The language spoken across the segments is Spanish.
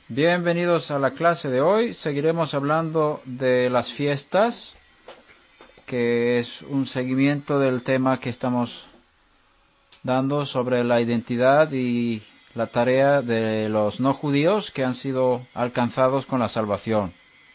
Bienvenidos a la clase de hoy. Seguiremos hablando de las fiestas, que es un seguimiento del tema que estamos dando sobre la identidad y la tarea de los no judíos que han sido alcanzados con la salvación.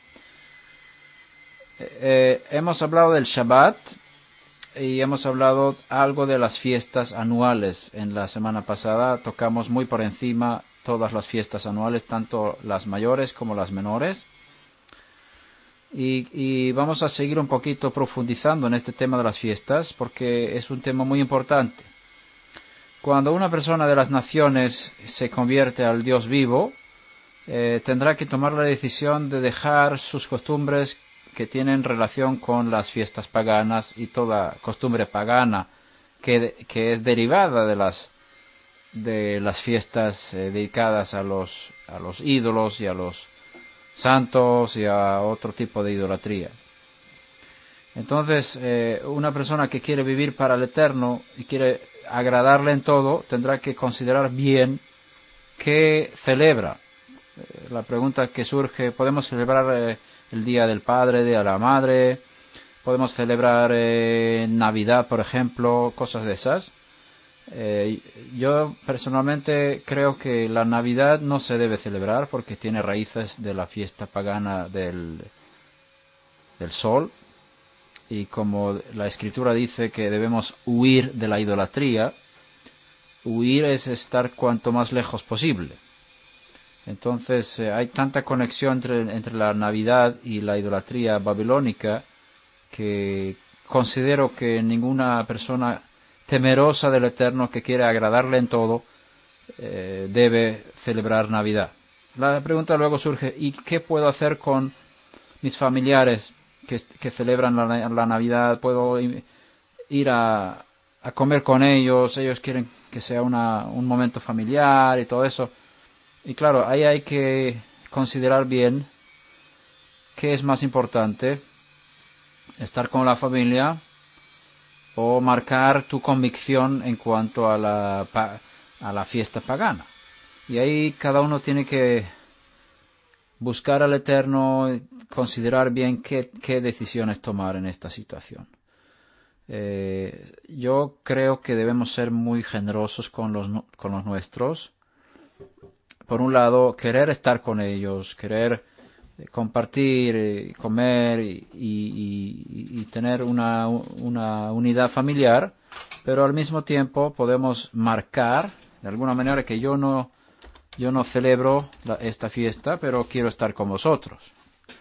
Hemos hablado del Shabbat y hemos hablado algo de las fiestas anuales. En la semana pasada tocamos muy por encima todas las fiestas anuales, tanto las mayores como las menores. Y vamos a seguir un poquito profundizando en este tema de las fiestas porque es un tema muy importante. Cuando una persona de las naciones se convierte al Dios vivo, tendrá que tomar la decisión de dejar sus costumbres que tienen relación con las fiestas paganas y toda costumbre pagana que es derivada de las fiestas dedicadas a los ídolos y a los santos y a otro tipo de idolatría. Entonces, una persona que quiere vivir para el Eterno y quiere agradarle en todo, tendrá que considerar bien qué celebra. La pregunta que surge: ¿podemos celebrar el Día del Padre, el Día de la Madre? ¿Podemos celebrar Navidad, por ejemplo? Cosas de esas. Yo personalmente creo que la Navidad no se debe celebrar porque tiene raíces de la fiesta pagana del sol, y como la Escritura dice que debemos huir de la idolatría, huir es estar cuanto más lejos posible. Entonces hay tanta conexión entre la Navidad y la idolatría babilónica que considero que ninguna persona temerosa del Eterno que quiere agradarle en todo debe celebrar Navidad. La pregunta luego surge: ¿y qué puedo hacer con mis familiares que celebran la Navidad? ¿Puedo ir a comer con ellos? Ellos quieren que sea un momento familiar y todo eso. Y claro, ahí hay que considerar bien qué es más importante: estar con la familia o marcar tu convicción en cuanto a la fiesta pagana. Y ahí cada uno tiene que buscar al Eterno, considerar bien qué decisiones tomar en esta situación. Yo creo que debemos ser muy generosos con los nuestros. Por un lado, querer estar con ellos, querer compartir, comer y tener una unidad familiar, pero al mismo tiempo podemos marcar de alguna manera que yo no celebro esta fiesta, pero quiero estar con vosotros.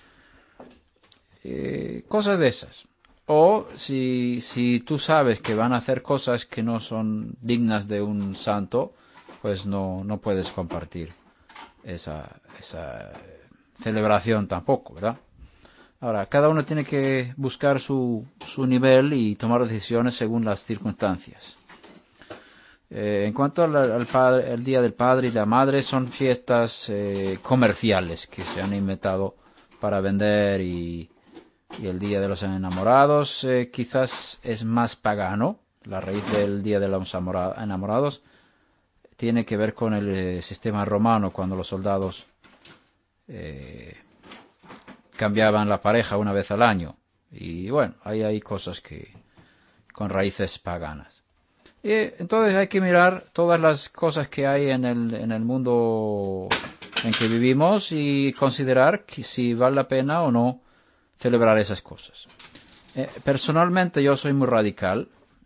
Cosas de esas. O si tú sabes que van a hacer cosas que no son dignas de un santo, pues no puedes compartir esa celebración tampoco, ¿verdad? Ahora, cada uno tiene que buscar su nivel y tomar decisiones según las circunstancias. En cuanto al Día del Padre y la Madre, son fiestas comerciales que se han inventado para vender, y el Día de los Enamorados quizás es más pagano. La raíz del Día de los Enamorados tiene que ver con el sistema romano, cuando los soldados cambiaban la pareja una vez al año. Y bueno, ahí hay cosas que con raíces paganas. Y entonces hay que mirar todas las cosas que hay en el mundo en que vivimos y considerar si vale la pena o no celebrar esas cosas. Personalmente yo soy muy radical.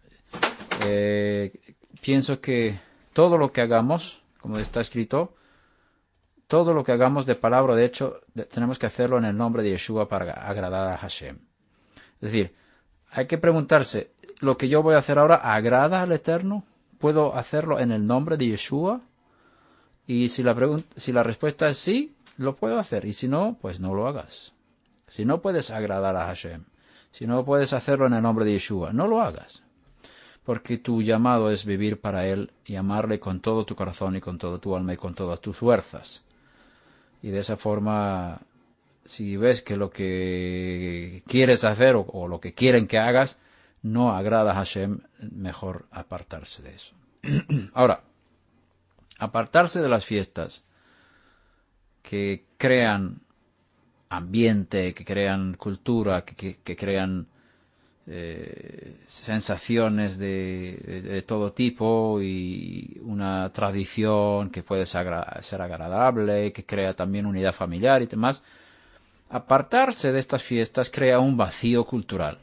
Pienso que todo lo que hagamos, como está escrito, todo lo que hagamos de palabra o de hecho, tenemos que hacerlo en el nombre de Yeshua para agradar a Hashem. Es decir, hay que preguntarse: ¿lo que yo voy a hacer ahora agrada al Eterno? ¿Puedo hacerlo en el nombre de Yeshua? Y si la respuesta es sí, lo puedo hacer. Y si no, pues no lo hagas. Si no puedes agradar a Hashem, si no puedes hacerlo en el nombre de Yeshua, no lo hagas. Porque tu llamado es vivir para Él y amarle con todo tu corazón y con toda tu alma y con todas tus fuerzas. Y de esa forma, si ves que lo que quieres hacer o lo que quieren que hagas no agrada a Hashem, mejor apartarse de eso. Ahora, apartarse de las fiestas que crean ambiente, que crean cultura, que crean sensaciones de todo tipo y una tradición que puede ser agradable, que crea también unidad familiar y demás. Apartarse de estas fiestas crea un vacío cultural.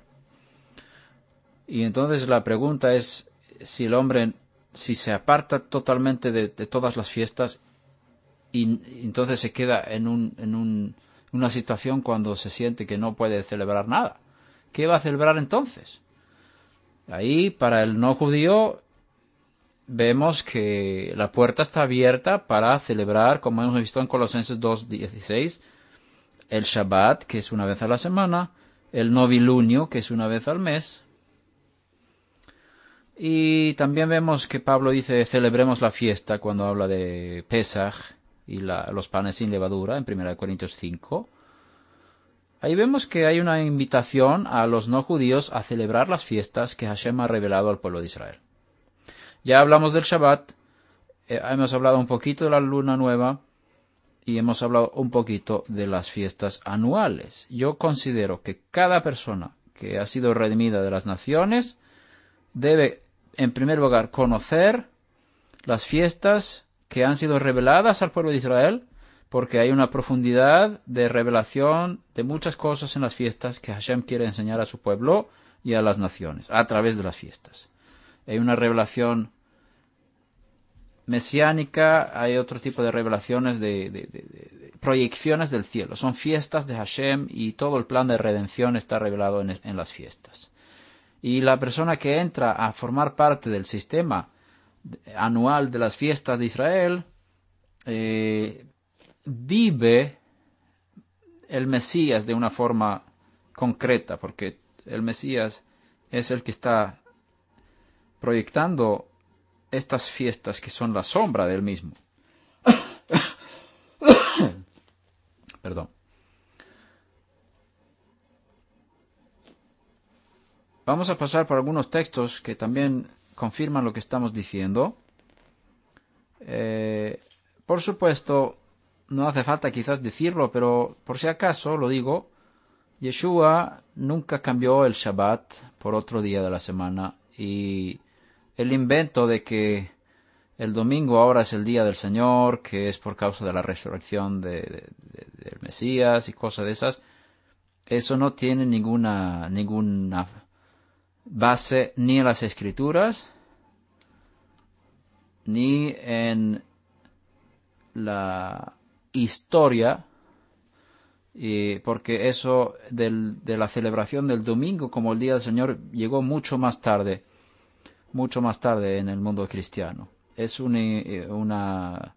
Y entonces la pregunta es si el hombre, si se aparta totalmente de todas las fiestas y entonces se queda en una situación cuando se siente que no puede celebrar nada. ¿Qué va a celebrar entonces? Ahí, para el no judío, vemos que la puerta está abierta para celebrar, como hemos visto en Colosenses 2:16, el Shabbat, que es una vez a la semana, el novilunio, que es una vez al mes. Y también vemos que Pablo dice, celebremos la fiesta cuando habla de Pesaj y los panes sin levadura, en 1 Corintios 5. Ahí vemos que hay una invitación a los no judíos a celebrar las fiestas que Hashem ha revelado al pueblo de Israel. Ya hablamos del Shabbat, hemos hablado un poquito de la luna nueva y hemos hablado un poquito de las fiestas anuales. Yo considero que cada persona que ha sido redimida de las naciones debe, en primer lugar, conocer las fiestas que han sido reveladas al pueblo de Israel, porque hay una profundidad de revelación de muchas cosas en las fiestas que Hashem quiere enseñar a su pueblo y a las naciones, a través de las fiestas. Hay una revelación mesiánica, hay otro tipo de revelaciones de proyecciones del cielo. Son fiestas de Hashem y todo el plan de redención está revelado en las fiestas. Y la persona que entra a formar parte del sistema anual de las fiestas de Israel, vive el Mesías de una forma concreta, porque el Mesías es el que está proyectando estas fiestas que son la sombra del mismo. Perdón. Vamos a pasar por algunos textos que también confirman lo que estamos diciendo. Por supuesto, no hace falta quizás decirlo, pero por si acaso lo digo, Yeshua nunca cambió el Shabbat por otro día de la semana y el invento de que el domingo ahora es el día del Señor, que es por causa de la resurrección del Mesías y cosas de esas, eso no tiene ninguna base ni en las Escrituras, ni en la historia, porque eso de la celebración del domingo como el día del Señor llegó mucho más tarde en el mundo cristiano. Es una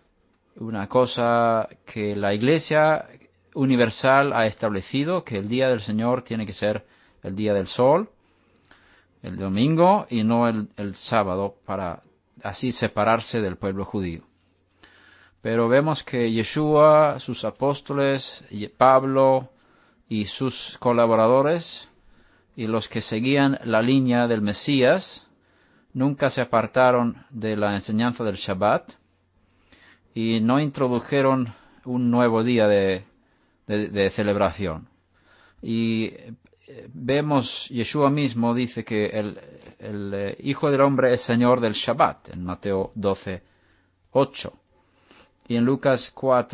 cosa que la Iglesia universal ha establecido, que el día del Señor tiene que ser el día del sol, el domingo, y no el sábado, para así separarse del pueblo judío. Pero vemos que Yeshua, sus apóstoles, Pablo y sus colaboradores y los que seguían la línea del Mesías nunca se apartaron de la enseñanza del Shabbat y no introdujeron un nuevo día de celebración. Y vemos, Yeshua mismo dice que el Hijo del Hombre es Señor del Shabbat, en Mateo 12:8. Y en Lucas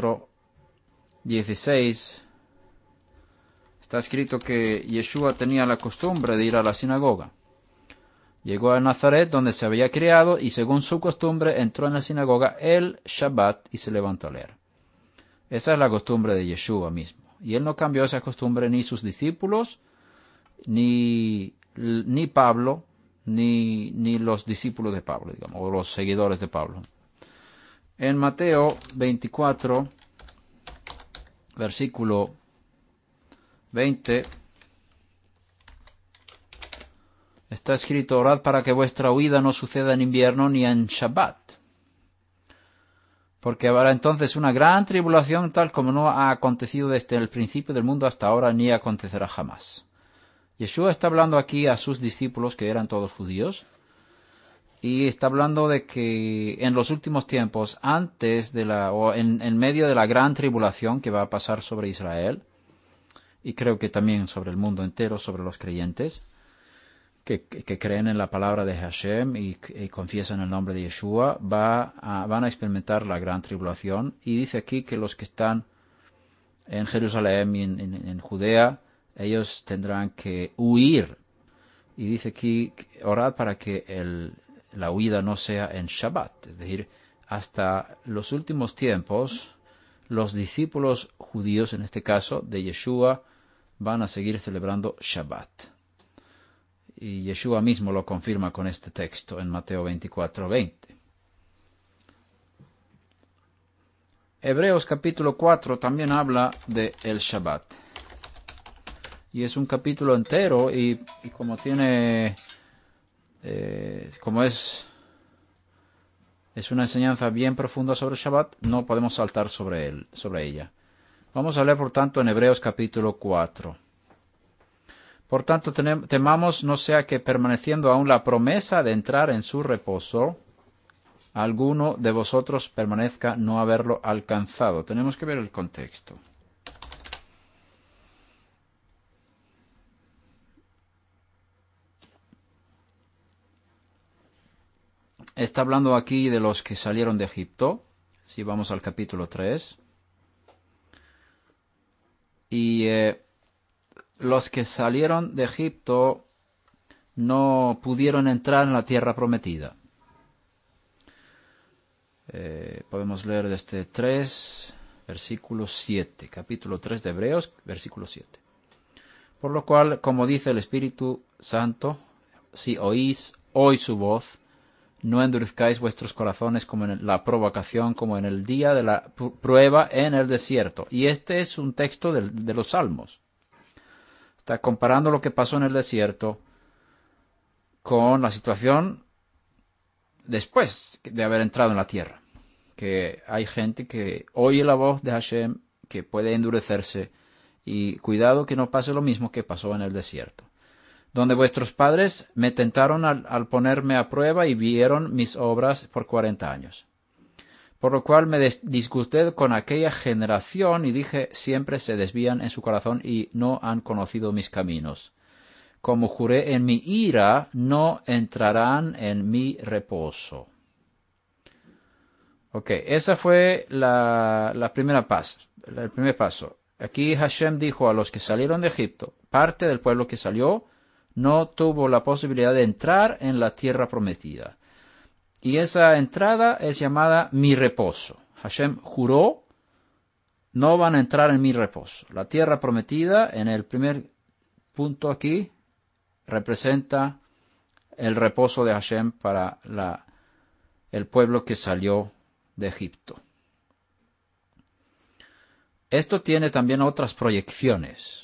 4:16 está escrito que Yeshua tenía la costumbre de ir a la sinagoga. Llegó a Nazaret, donde se había criado, y según su costumbre entró en la sinagoga el Shabbat y se levantó a leer. Esa es la costumbre de Yeshua mismo. Y él no cambió esa costumbre ni sus discípulos, ni Pablo, ni los discípulos de Pablo, digamos, o los seguidores de Pablo. En Mateo 24, versículo 20, está escrito, orad para que vuestra huida no suceda en invierno ni en Shabbat, porque habrá entonces una gran tribulación tal como no ha acontecido desde el principio del mundo hasta ahora ni acontecerá jamás. Yeshua está hablando aquí a sus discípulos que eran todos judíos y está hablando de que en los últimos tiempos, en medio de la gran tribulación que va a pasar sobre Israel, y creo que también sobre el mundo entero, sobre los creyentes, que creen en la palabra de Hashem y confiesan el nombre de Yeshua, van a experimentar la gran tribulación. Y dice aquí que los que están en Jerusalén y en Judea, ellos tendrán que huir. Y dice aquí, orad para que la huida no sea en Shabbat. Es decir, hasta los últimos tiempos, los discípulos judíos, en este caso, de Yeshua, van a seguir celebrando Shabbat. Y Yeshua mismo lo confirma con este texto en Mateo 24:20. Hebreos capítulo 4 también habla de el Shabbat. Y es un capítulo entero y como tiene, como es una enseñanza bien profunda sobre el Shabbat, no podemos saltar sobre ella. Vamos a leer, por tanto, en Hebreos capítulo 4. Por tanto, temamos no sea que permaneciendo aún la promesa de entrar en su reposo, alguno de vosotros permanezca no haberlo alcanzado. Tenemos que ver el contexto. Está hablando aquí de los que salieron de Egipto. Si vamos al capítulo 3. Y los que salieron de Egipto no pudieron entrar en la tierra prometida. Podemos leer desde 3, versículo 7. Capítulo 3 de Hebreos, versículo 7. Por lo cual, como dice el Espíritu Santo, si oís hoy su voz, no endurezcáis vuestros corazones como en la provocación, como en el día de la prueba en el desierto. Y este es un texto de los Salmos. Está comparando lo que pasó en el desierto con la situación después de haber entrado en la tierra. Que hay gente que oye la voz de Hashem, que puede endurecerse, y cuidado que no pase lo mismo que pasó en el desierto, donde vuestros padres me tentaron al ponerme a prueba y vieron mis obras por 40 años. Por lo cual me disgusté con aquella generación y dije, siempre se desvían en su corazón y no han conocido mis caminos. Como juré en mi ira, no entrarán en mi reposo. Ok, esa fue el primer paso. Aquí Hashem dijo a los que salieron de Egipto, parte del pueblo que salió, no tuvo la posibilidad de entrar en la tierra prometida. Y esa entrada es llamada mi reposo. Hashem juró, no van a entrar en mi reposo. La tierra prometida, en el primer punto aquí, representa el reposo de Hashem para el pueblo que salió de Egipto. Esto tiene también otras proyecciones.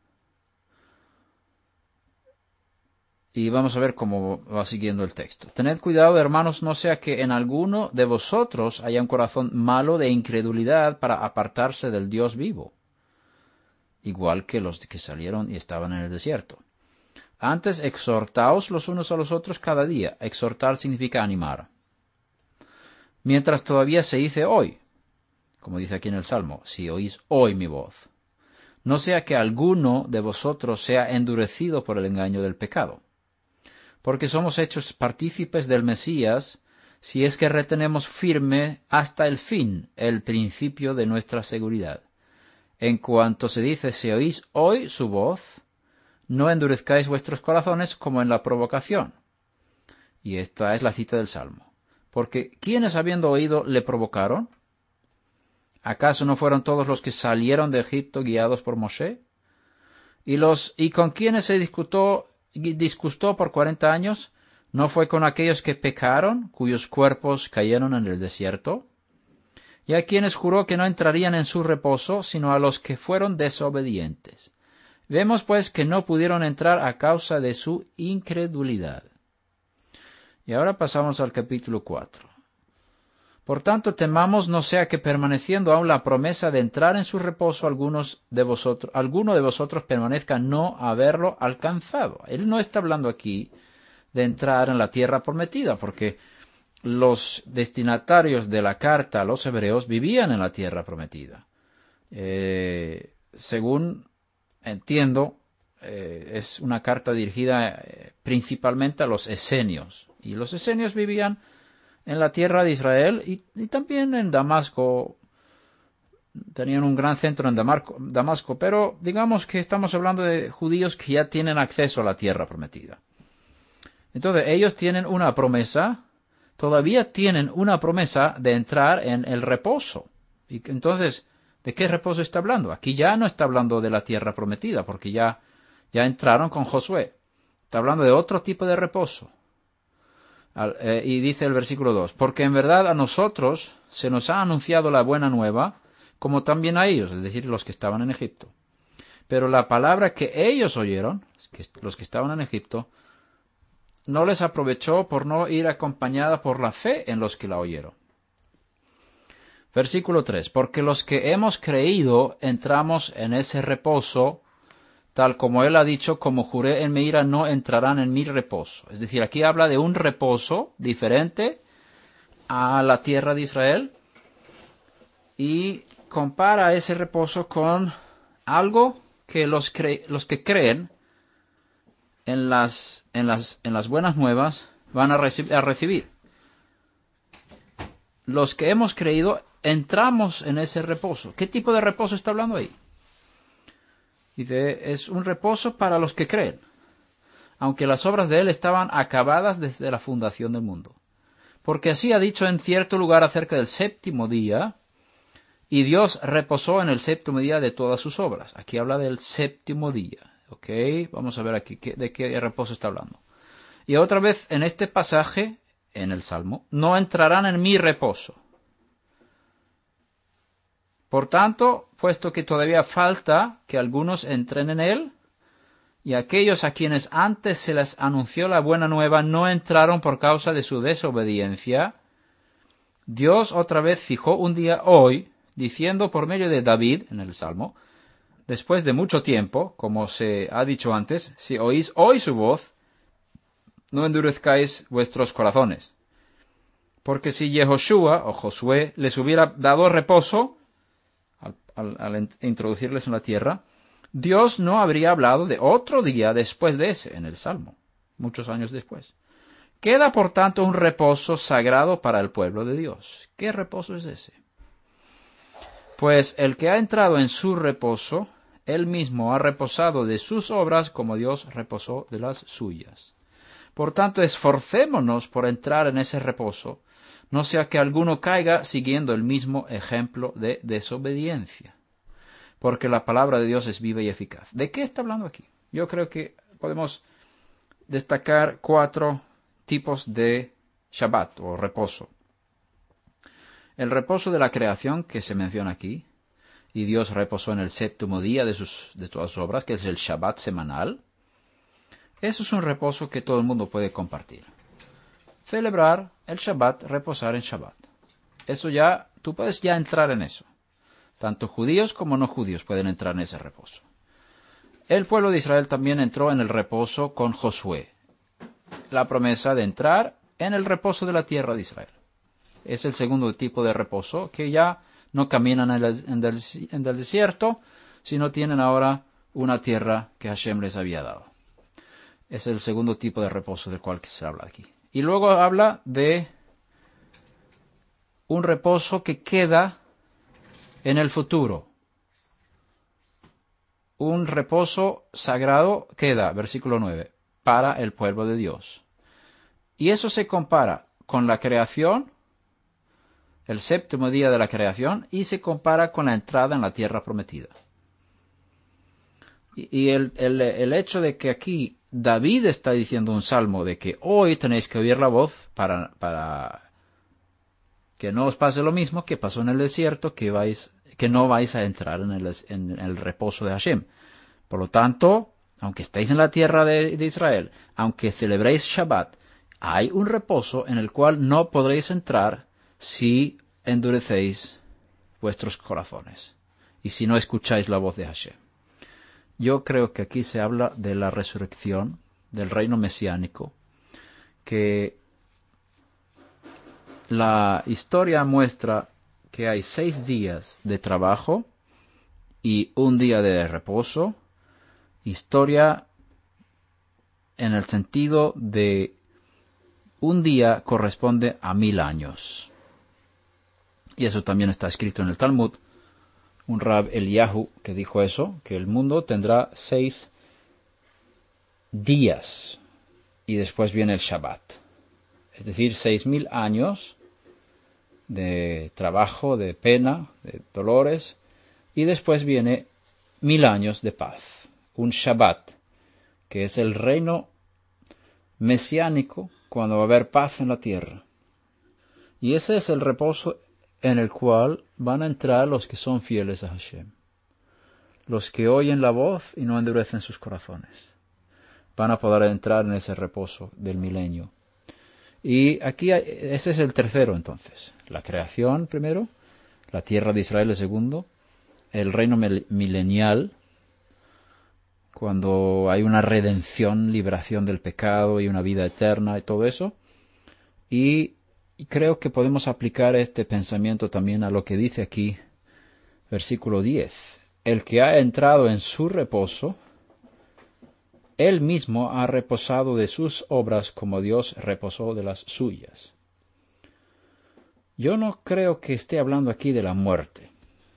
Y vamos a ver cómo va siguiendo el texto. Tened cuidado, hermanos, no sea que en alguno de vosotros haya un corazón malo de incredulidad para apartarse del Dios vivo, igual que los que salieron y estaban en el desierto. Antes exhortaos los unos a los otros cada día. Exhortar significa animar. Mientras todavía se dice hoy, como dice aquí en el Salmo, si oís hoy mi voz. No sea que alguno de vosotros sea endurecido por el engaño del pecado. Porque somos hechos partícipes del Mesías, si es que retenemos firme hasta el fin el principio de nuestra seguridad. En cuanto se dice, si oís hoy su voz, no endurezcáis vuestros corazones como en la provocación. Y esta es la cita del Salmo. Porque, ¿quiénes habiendo oído le provocaron? ¿Acaso no fueron todos los que salieron de Egipto guiados por Moshe? ¿Y con quiénes se disgustó por 40 años? ¿No fue con aquellos que pecaron, cuyos cuerpos cayeron en el desierto? ¿Y a quienes juró que no entrarían en su reposo, sino a los que fueron desobedientes? Vemos pues que no pudieron entrar a causa de su incredulidad. Y ahora pasamos al capítulo 4. Por tanto, temamos no sea que permaneciendo aún la promesa de entrar en su reposo alguno de vosotros permanezca no haberlo alcanzado. Él no está hablando aquí de entrar en la tierra prometida, porque los destinatarios de la carta a los hebreos vivían en la tierra prometida. Según entiendo, es una carta dirigida principalmente a los esenios. Y los esenios vivían en la tierra de Israel y también en Damasco. Tenían un gran centro en Damasco, pero digamos que estamos hablando de judíos que ya tienen acceso a la tierra prometida. Entonces ellos tienen una promesa, todavía tienen una promesa de entrar en el reposo. Y entonces, ¿de qué reposo está hablando? Aquí ya no está hablando de la tierra prometida, porque ya entraron con Josué. Está hablando de otro tipo de reposo. Y dice el versículo 2, porque en verdad a nosotros se nos ha anunciado la buena nueva, como también a ellos, es decir, los que estaban en Egipto. Pero la palabra que ellos oyeron, los que estaban en Egipto, no les aprovechó por no ir acompañada por la fe en los que la oyeron. Versículo 3, porque los que hemos creído entramos en ese reposo, tal como él ha dicho, como juré en mi ira, no entrarán en mi reposo. Es decir, aquí habla de un reposo diferente a la tierra de Israel y compara ese reposo con algo que los que creen en las buenas nuevas van a recibir. Los que hemos creído entramos en ese reposo. ¿Qué tipo de reposo está hablando ahí? Dice, es un reposo para los que creen, aunque las obras de él estaban acabadas desde la fundación del mundo. Porque así ha dicho en cierto lugar acerca del séptimo día, y Dios reposó en el séptimo día de todas sus obras. Aquí habla del séptimo día. ¿Ok? Vamos a ver aquí de qué reposo está hablando. Y otra vez en este pasaje, en el Salmo, no entrarán en mi reposo. Por tanto, puesto que todavía falta que algunos entren en él, y aquellos a quienes antes se les anunció la buena nueva no entraron por causa de su desobediencia, Dios otra vez fijó un día hoy, diciendo por medio de David, en el Salmo, después de mucho tiempo, como se ha dicho antes, si oís hoy su voz, no endurezcáis vuestros corazones. Porque si Yehoshua o Josué les hubiera dado reposo, al introducirles en la tierra, Dios no habría hablado de otro día después de ese, en el Salmo, muchos años después. Queda, por tanto, un reposo sagrado para el pueblo de Dios. ¿Qué reposo es ese? Pues el que ha entrado en su reposo, él mismo ha reposado de sus obras como Dios reposó de las suyas. Por tanto, esforcémonos por entrar en ese reposo, no sea que alguno caiga siguiendo el mismo ejemplo de desobediencia. Porque la palabra de Dios es viva y eficaz. ¿De qué está hablando aquí? Yo creo que podemos destacar 4 tipos de Shabbat o reposo. El reposo de la creación que se menciona aquí, y Dios reposó en el séptimo día de todas sus obras, que es el Shabbat semanal. Eso es un reposo que todo el mundo puede compartir. Celebrar el Shabbat, reposar en Shabbat. Eso ya, tú puedes ya entrar en eso. Tanto judíos como no judíos pueden entrar en ese reposo. El pueblo de Israel también entró en el reposo con Josué. La promesa de entrar en el reposo de la tierra de Israel. Es el segundo tipo de reposo, que ya no caminan en el desierto, sino tienen ahora una tierra que Hashem les había dado. Es el segundo tipo de reposo del cual se habla aquí. Y luego habla de un reposo que queda en el futuro. Un reposo sagrado queda, versículo 9, para el pueblo de Dios. Y eso se compara con la creación, el séptimo día de la creación, y se compara con la entrada en la tierra prometida. Y el hecho de que aquí David está diciendo un salmo de que hoy tenéis que oír la voz para que no os pase lo mismo que pasó en el desierto, que no vais a entrar en el reposo de Hashem. Por lo tanto, aunque estéis en la tierra de Israel, aunque celebréis Shabbat, hay un reposo en el cual no podréis entrar si endurecéis vuestros corazones y si no escucháis la voz de Hashem. Yo creo que aquí se habla de la resurrección, del reino mesiánico, que la historia muestra que hay 6 días de trabajo y un día de reposo. Historia en el sentido de un día corresponde a 1000 años. Y eso también está escrito en el Talmud. Un Rab Eliyahu que dijo eso, que el mundo tendrá 6 días y después viene el Shabbat. Es decir, 6000 años de trabajo, de pena, de dolores, y después viene 1000 años de paz. Un Shabbat, que es el reino mesiánico cuando va a haber paz en la tierra. Y ese es el reposo en el cual van a entrar los que son fieles a Hashem. Los que oyen la voz y no endurecen sus corazones. Van a poder entrar en ese reposo del milenio. Y aquí ese es el tercero entonces. La creación primero, la tierra de Israel el segundo, el reino milenial, cuando hay una redención, liberación del pecado y una vida eterna y todo eso. Y creo que podemos aplicar este pensamiento también a lo que dice aquí, versículo 10. El que ha entrado en su reposo, él mismo ha reposado de sus obras como Dios reposó de las suyas. Yo no creo que esté hablando aquí de la muerte,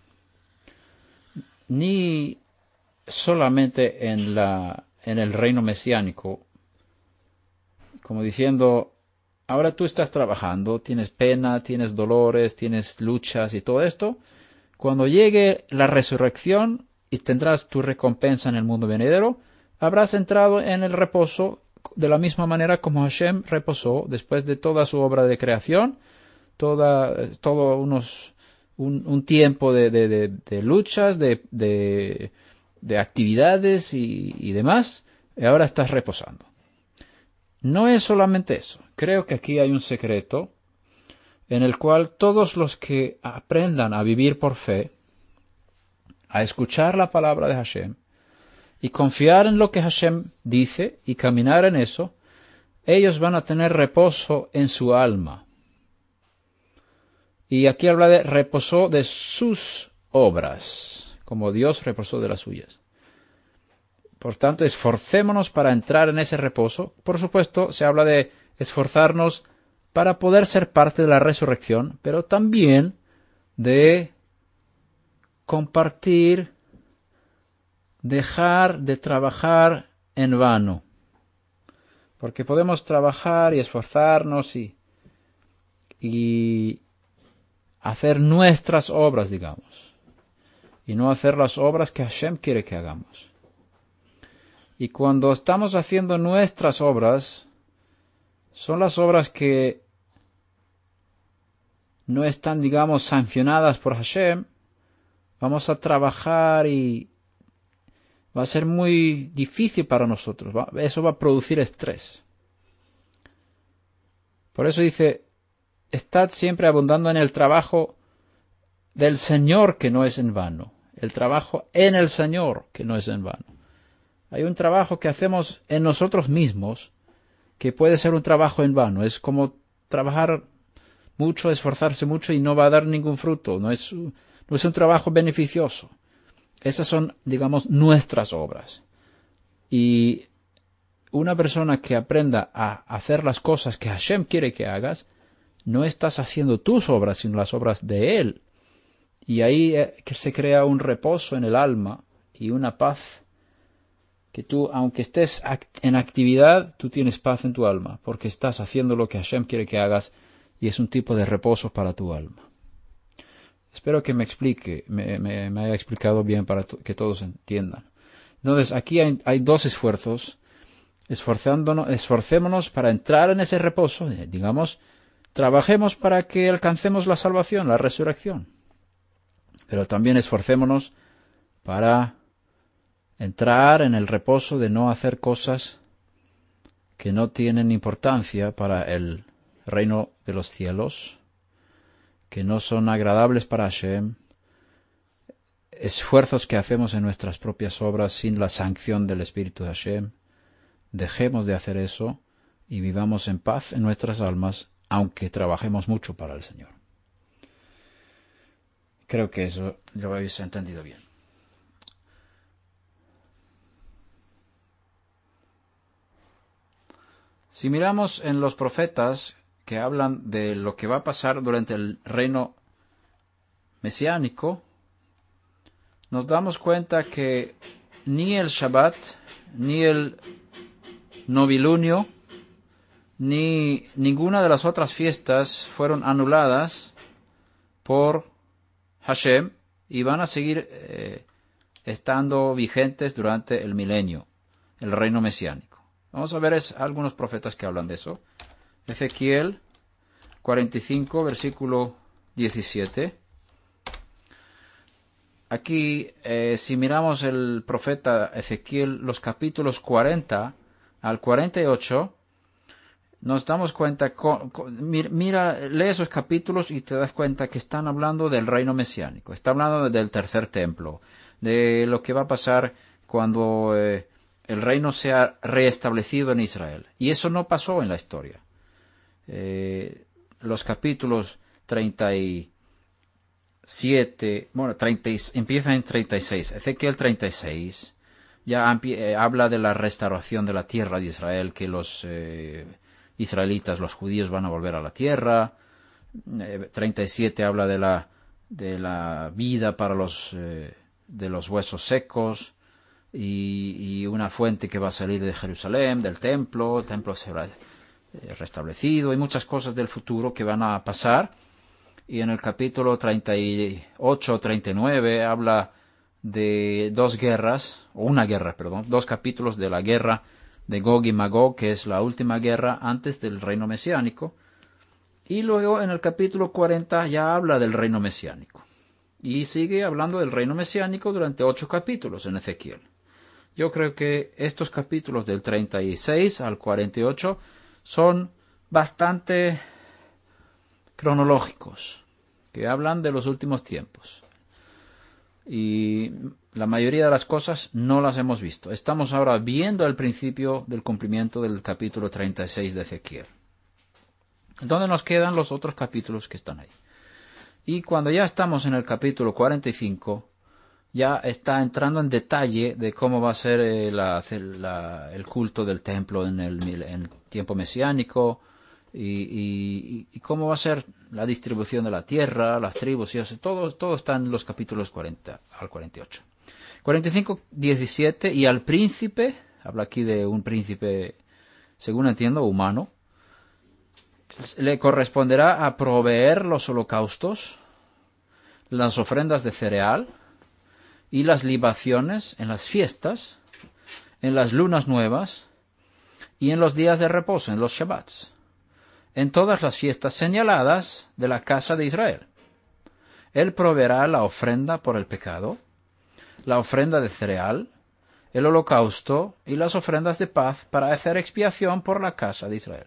ni solamente en el reino mesiánico, como diciendo, ahora tú estás trabajando, tienes pena, tienes dolores, tienes luchas y todo esto. Cuando llegue la resurrección y tendrás tu recompensa en el mundo venidero, habrás entrado en el reposo de la misma manera como Hashem reposó después de toda su obra de creación, todo un tiempo de luchas, de actividades y demás, y ahora estás reposando. No es solamente eso. Creo que aquí hay un secreto en el cual todos los que aprendan a vivir por fe, a escuchar la palabra de Hashem, y confiar en lo que Hashem dice y caminar en eso, ellos van a tener reposo en su alma. Y aquí habla de reposo de sus obras, como Dios reposó de las suyas. Por tanto, esforcémonos para entrar en ese reposo. Por supuesto, se habla de esforzarnos para poder ser parte de la resurrección, pero también de compartir, dejar de trabajar en vano. Porque podemos trabajar y esforzarnos y hacer nuestras obras, digamos, y no hacer las obras que Hashem quiere que hagamos. Y cuando estamos haciendo nuestras obras, son las obras que no están, digamos, sancionadas por Hashem. Vamos a trabajar y va a ser muy difícil para nosotros. Eso va a producir estrés. Por eso dice, estad siempre abundando en el trabajo del Señor que no es en vano. El trabajo en el Señor que no es en vano. Hay un trabajo que hacemos en nosotros mismos que puede ser un trabajo en vano. Es como trabajar mucho, esforzarse mucho y no va a dar ningún fruto. No es un trabajo beneficioso. Esas son, digamos, nuestras obras. Y una persona que aprenda a hacer las cosas que Hashem quiere que hagas, no estás haciendo tus obras, sino las obras de Él. Y ahí que se crea un reposo en el alma y una paz que tú, aunque estés en actividad, tú tienes paz en tu alma, porque estás haciendo lo que Hashem quiere que hagas y es un tipo de reposo para tu alma. Espero que me explique, me haya explicado bien para que todos entiendan. Entonces, aquí hay 2 esfuerzos. Esforcémonos para entrar en ese reposo, digamos, trabajemos para que alcancemos la salvación, la resurrección. Pero también esforcémonos para entrar en el reposo de no hacer cosas que no tienen importancia para el reino de los cielos, que no son agradables para Hashem, esfuerzos que hacemos en nuestras propias obras sin la sanción del Espíritu de Hashem. Dejemos de hacer eso y vivamos en paz en nuestras almas, aunque trabajemos mucho para el Señor. Creo que eso lo habéis entendido bien. Si miramos en los profetas que hablan de lo que va a pasar durante el reino mesiánico, nos damos cuenta que ni el Shabbat, ni el novilunio, ni ninguna de las otras fiestas fueron anuladas por Hashem y van a seguir estando vigentes durante el milenio, el reino mesiánico. Vamos a ver algunos profetas que hablan de eso. Ezequiel 45, versículo 17. Aquí, si miramos el profeta Ezequiel, los capítulos 40 al 48, nos damos cuenta, lee esos capítulos y te das cuenta que están hablando del reino mesiánico, está hablando del tercer templo, de lo que va a pasar cuando el reino sea reestablecido en Israel. Y eso no pasó en la historia. Los capítulos empieza en 36, Ezequiel 36, ya habla de la restauración de la tierra de Israel, que los israelitas, los judíos van a volver a la tierra. 37 habla de la vida para de los huesos secos y una fuente que va a salir de Jerusalén, del templo. El templo será restablecido y muchas cosas del futuro que van a pasar. Y en el capítulo 38 o 39 habla de dos capítulos de la guerra de Gog y Magog, que es la última guerra antes del reino mesiánico. Y luego en el capítulo 40 ya habla del reino mesiánico. Y sigue hablando del reino mesiánico durante 8 capítulos en Ezequiel. Yo creo que estos capítulos del 36 al 48 son bastante cronológicos, que hablan de los últimos tiempos. Y la mayoría de las cosas no las hemos visto. Estamos ahora viendo el principio del cumplimiento del capítulo 36 de Ezequiel, donde nos quedan los otros capítulos que están ahí. Y cuando ya estamos en el capítulo 45, ya está entrando en detalle de cómo va a ser el culto del templo en el tiempo mesiánico, y cómo va a ser la distribución de la tierra, las tribus y eso. Todo está en los capítulos 40 al 48. 45, 17, y al príncipe, habla aquí de un príncipe, según entiendo, humano, le corresponderá a proveer los holocaustos, las ofrendas de cereal y las libaciones en las fiestas, en las lunas nuevas y en los días de reposo, en los Shabbats, en todas las fiestas señaladas de la casa de Israel. Él proveerá la ofrenda por el pecado, la ofrenda de cereal, el holocausto y las ofrendas de paz para hacer expiación por la casa de Israel.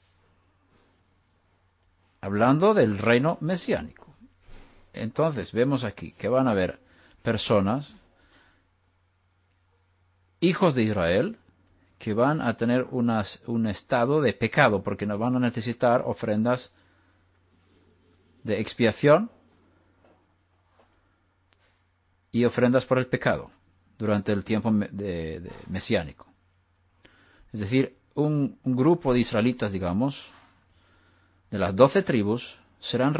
Hablando del reino mesiánico. Entonces vemos aquí que van a haber personas, hijos de Israel, que van a tener un estado de pecado, porque no van a necesitar ofrendas de expiación y ofrendas por el pecado durante el tiempo mesiánico. Es decir, un grupo de israelitas, digamos, de las 12 tribus, será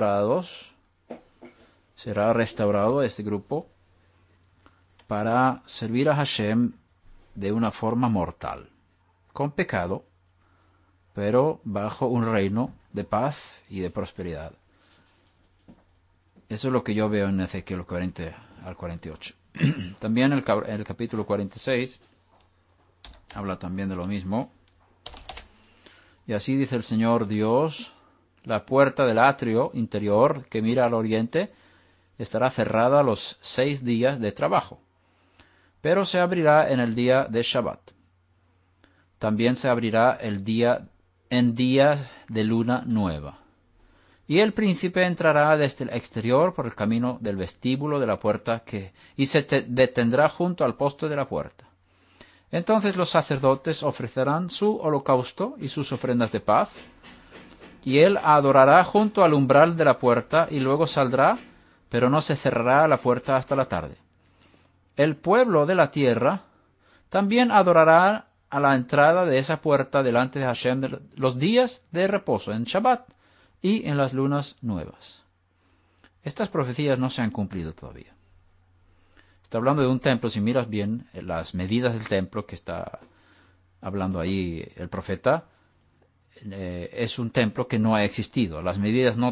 restaurado este grupo para servir a Hashem de una forma mortal, con pecado, pero bajo un reino de paz y de prosperidad. Eso es lo que yo veo en Ezequiel 40 al 48. También el capítulo 46 habla también de lo mismo. Y así dice el Señor Dios: la puerta del atrio interior que mira al oriente estará cerrada los 6 días de trabajo, pero se abrirá en el día de Shabbat. También se abrirá en días de luna nueva. Y el príncipe entrará desde el exterior por el camino del vestíbulo de la puerta y se detendrá junto al poste de la puerta. Entonces los sacerdotes ofrecerán su holocausto y sus ofrendas de paz, y él adorará junto al umbral de la puerta y luego saldrá, pero no se cerrará la puerta hasta la tarde. El pueblo de la tierra también adorará a la entrada de esa puerta delante de Hashem los días de reposo, en Shabbat y en las lunas nuevas. Estas profecías no se han cumplido todavía. Está hablando de un templo, si miras bien las medidas del templo que está hablando ahí el profeta, es un templo que no ha existido. Las medidas no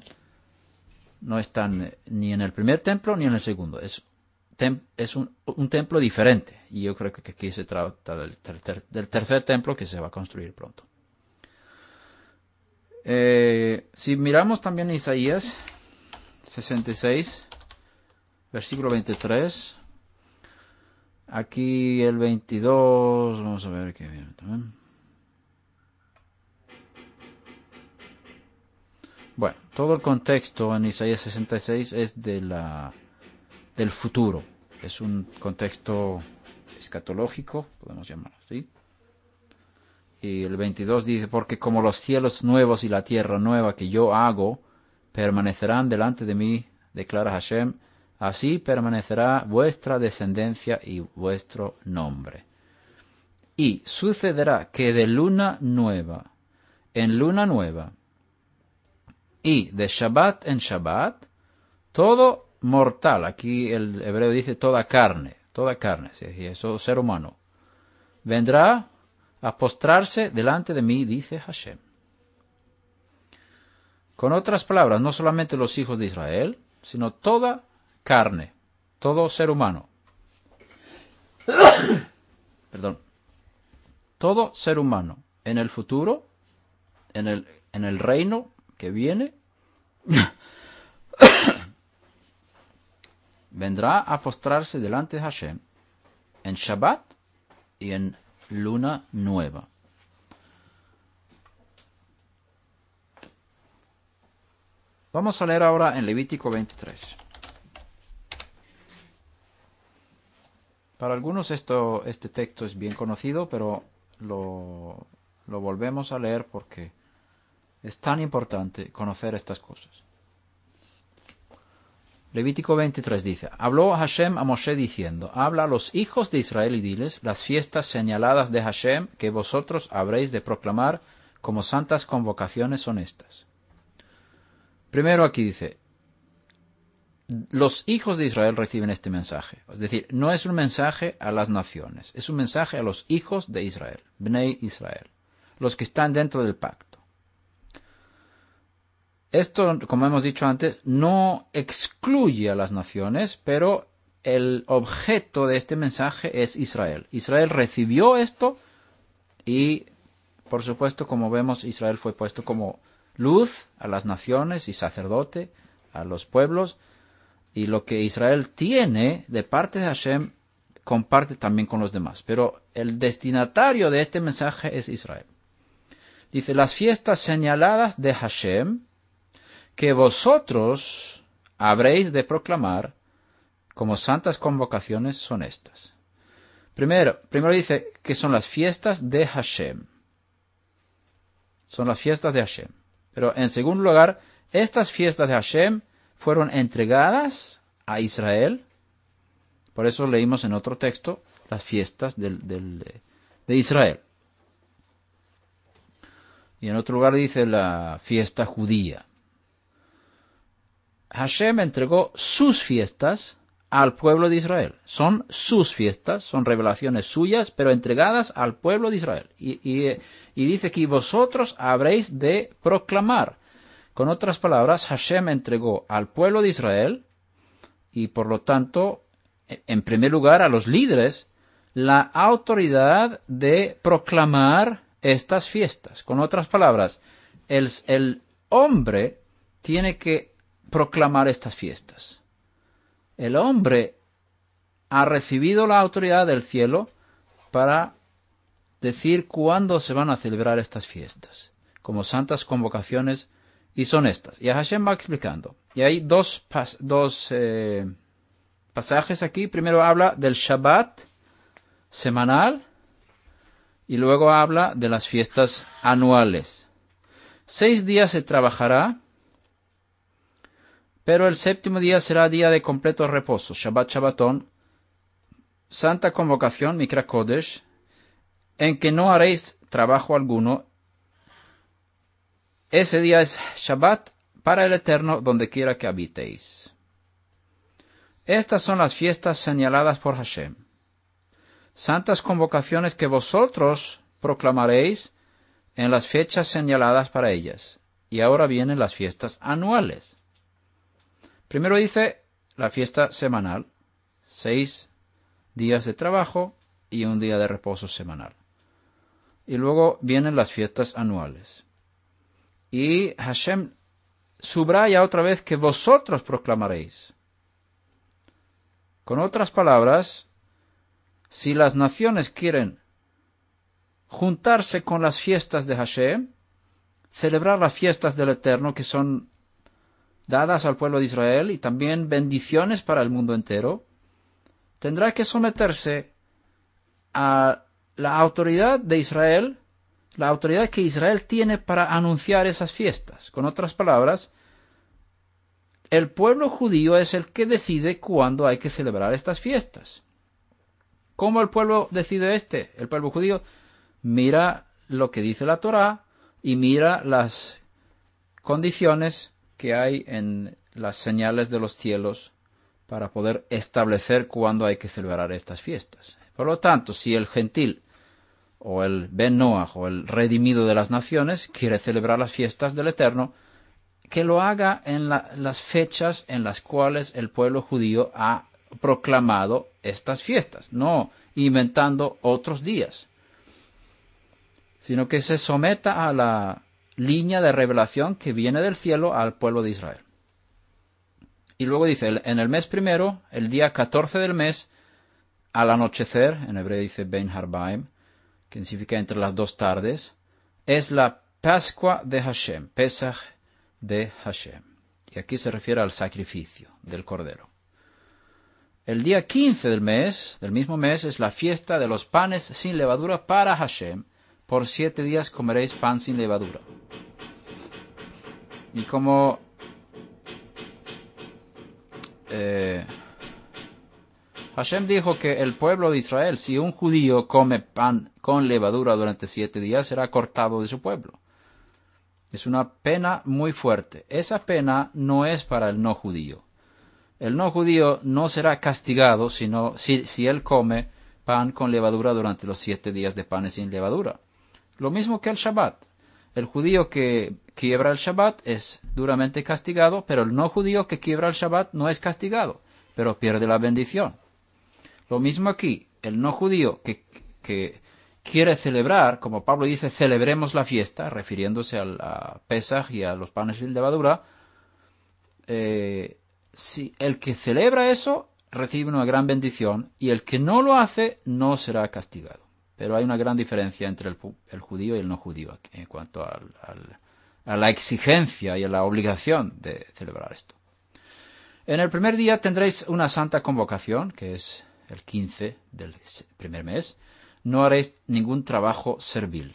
están ni en el primer templo ni en el segundo. Es un templo diferente. Y yo creo que aquí se trata del tercer templo que se va a construir pronto. Si miramos también Isaías 66, versículo 23. Aquí el 22. Vamos a ver qué viene también. Bueno, todo el contexto en Isaías 66 es del futuro. Es un contexto escatológico, podemos llamarlo así. Y el 22 dice, porque como los cielos nuevos y la tierra nueva que yo hago permanecerán delante de mí, declara Hashem, así permanecerá vuestra descendencia y vuestro nombre. Y sucederá que de luna nueva en luna nueva, y de Shabbat en Shabbat, todo mortal, aquí el hebreo dice toda carne, eso ser humano, vendrá a postrarse delante de mí, dice Hashem. Con otras palabras, no solamente los hijos de Israel, sino toda carne, todo ser humano. Perdón. Todo ser humano en el futuro, en el reino que viene, vendrá a postrarse delante de Hashem en Shabbat y en luna nueva. Vamos a leer ahora en Levítico 23. Para algunos este texto es bien conocido, pero lo volvemos a leer porque es tan importante conocer estas cosas. Levítico 23 dice, habló Hashem a Moshe diciendo, habla a los hijos de Israel y diles, las fiestas señaladas de Hashem que vosotros habréis de proclamar como santas convocaciones son estas. Primero aquí dice, los hijos de Israel reciben este mensaje. Es decir, no es un mensaje a las naciones, es un mensaje a los hijos de Israel, Bnei Israel, los que están dentro del pacto. Esto, como hemos dicho antes, no excluye a las naciones, pero el objeto de este mensaje es Israel. Israel recibió esto y, por supuesto, como vemos, Israel fue puesto como luz a las naciones y sacerdote a los pueblos. Y lo que Israel tiene de parte de Hashem comparte también con los demás. Pero el destinatario de este mensaje es Israel. Dice, las fiestas señaladas de Hashem que vosotros habréis de proclamar como santas convocaciones son estas. Primero dice que son las fiestas de Hashem. Son las fiestas de Hashem. Pero en segundo lugar, estas fiestas de Hashem fueron entregadas a Israel. Por eso leímos en otro texto las fiestas de Israel. Y en otro lugar dice la fiesta judía. Hashem entregó sus fiestas al pueblo de Israel. Son sus fiestas, son revelaciones suyas, pero entregadas al pueblo de Israel. Y dice que vosotros habréis de proclamar. Con otras palabras, Hashem entregó al pueblo de Israel y por lo tanto, en primer lugar, a los líderes, la autoridad de proclamar estas fiestas. Con otras palabras, el hombre tiene que proclamar estas fiestas. El hombre ha recibido la autoridad del cielo para decir cuándo se van a celebrar estas fiestas, como santas convocaciones, y son estas. Y Hashem va explicando. Y hay dos pasajes aquí. Primero habla del Shabbat semanal y luego habla de las fiestas anuales. 6 días se trabajará, pero el séptimo día será día de completo reposo, Shabbat Shabbatón, santa convocación, Mikra Kodesh, en que no haréis trabajo alguno. Ese día es Shabbat para el Eterno donde quiera que habitéis. Estas son las fiestas señaladas por Hashem. Santas convocaciones que vosotros proclamaréis en las fechas señaladas para ellas. Y ahora vienen las fiestas anuales. Primero dice la fiesta semanal, 6 días de trabajo y un día de reposo semanal. Y luego vienen las fiestas anuales. Y Hashem subraya otra vez que vosotros proclamaréis. Con otras palabras, si las naciones quieren juntarse con las fiestas de Hashem, celebrar las fiestas del Eterno que son dadas al pueblo de Israel y también bendiciones para el mundo entero, tendrá que someterse a la autoridad de Israel, la autoridad que Israel tiene para anunciar esas fiestas. Con otras palabras, el pueblo judío es el que decide cuándo hay que celebrar estas fiestas. ¿Cómo el pueblo decide El pueblo judío mira lo que dice la Torá y mira las condiciones que hay en las señales de los cielos para poder establecer cuándo hay que celebrar estas fiestas. Por lo tanto, si el gentil o el Ben Noach o el redimido de las naciones quiere celebrar las fiestas del Eterno, que lo haga en las fechas en las cuales el pueblo judío ha proclamado estas fiestas, no inventando otros días, sino que se someta a la línea de revelación que viene del cielo al pueblo de Israel. Y luego dice, en el mes primero, el día 14 del mes, al anochecer, en hebreo dice Ben Harbaim, que significa entre las 2 tardes, es la Pascua de Hashem, Pesach de Hashem. Y aquí se refiere al sacrificio del Cordero. El día 15 del mismo mes, es la fiesta de los panes sin levadura para Hashem. Por 7 días comeréis pan sin levadura. Y como Hashem dijo que el pueblo de Israel, si un judío come pan con levadura durante 7 días, será cortado de su pueblo. Es una pena muy fuerte. Esa pena no es para el no judío. El no judío no será castigado si él come pan con levadura durante los 7 días de panes sin levadura. Lo mismo que el Shabbat. El judío que quiebra el Shabbat es duramente castigado, pero el no judío que quiebra el Shabbat no es castigado, pero pierde la bendición. Lo mismo aquí, el no judío que quiere celebrar, como Pablo dice, celebremos la fiesta, refiriéndose a Pesach y a los panes sin levadura, si el que celebra eso recibe una gran bendición y el que no lo hace no será castigado. Pero hay una gran diferencia entre el judío y el no judío en cuanto a la exigencia y a la obligación de celebrar esto. En el primer día tendréis una santa convocación, que es el 15 del primer mes. No haréis ningún trabajo servil.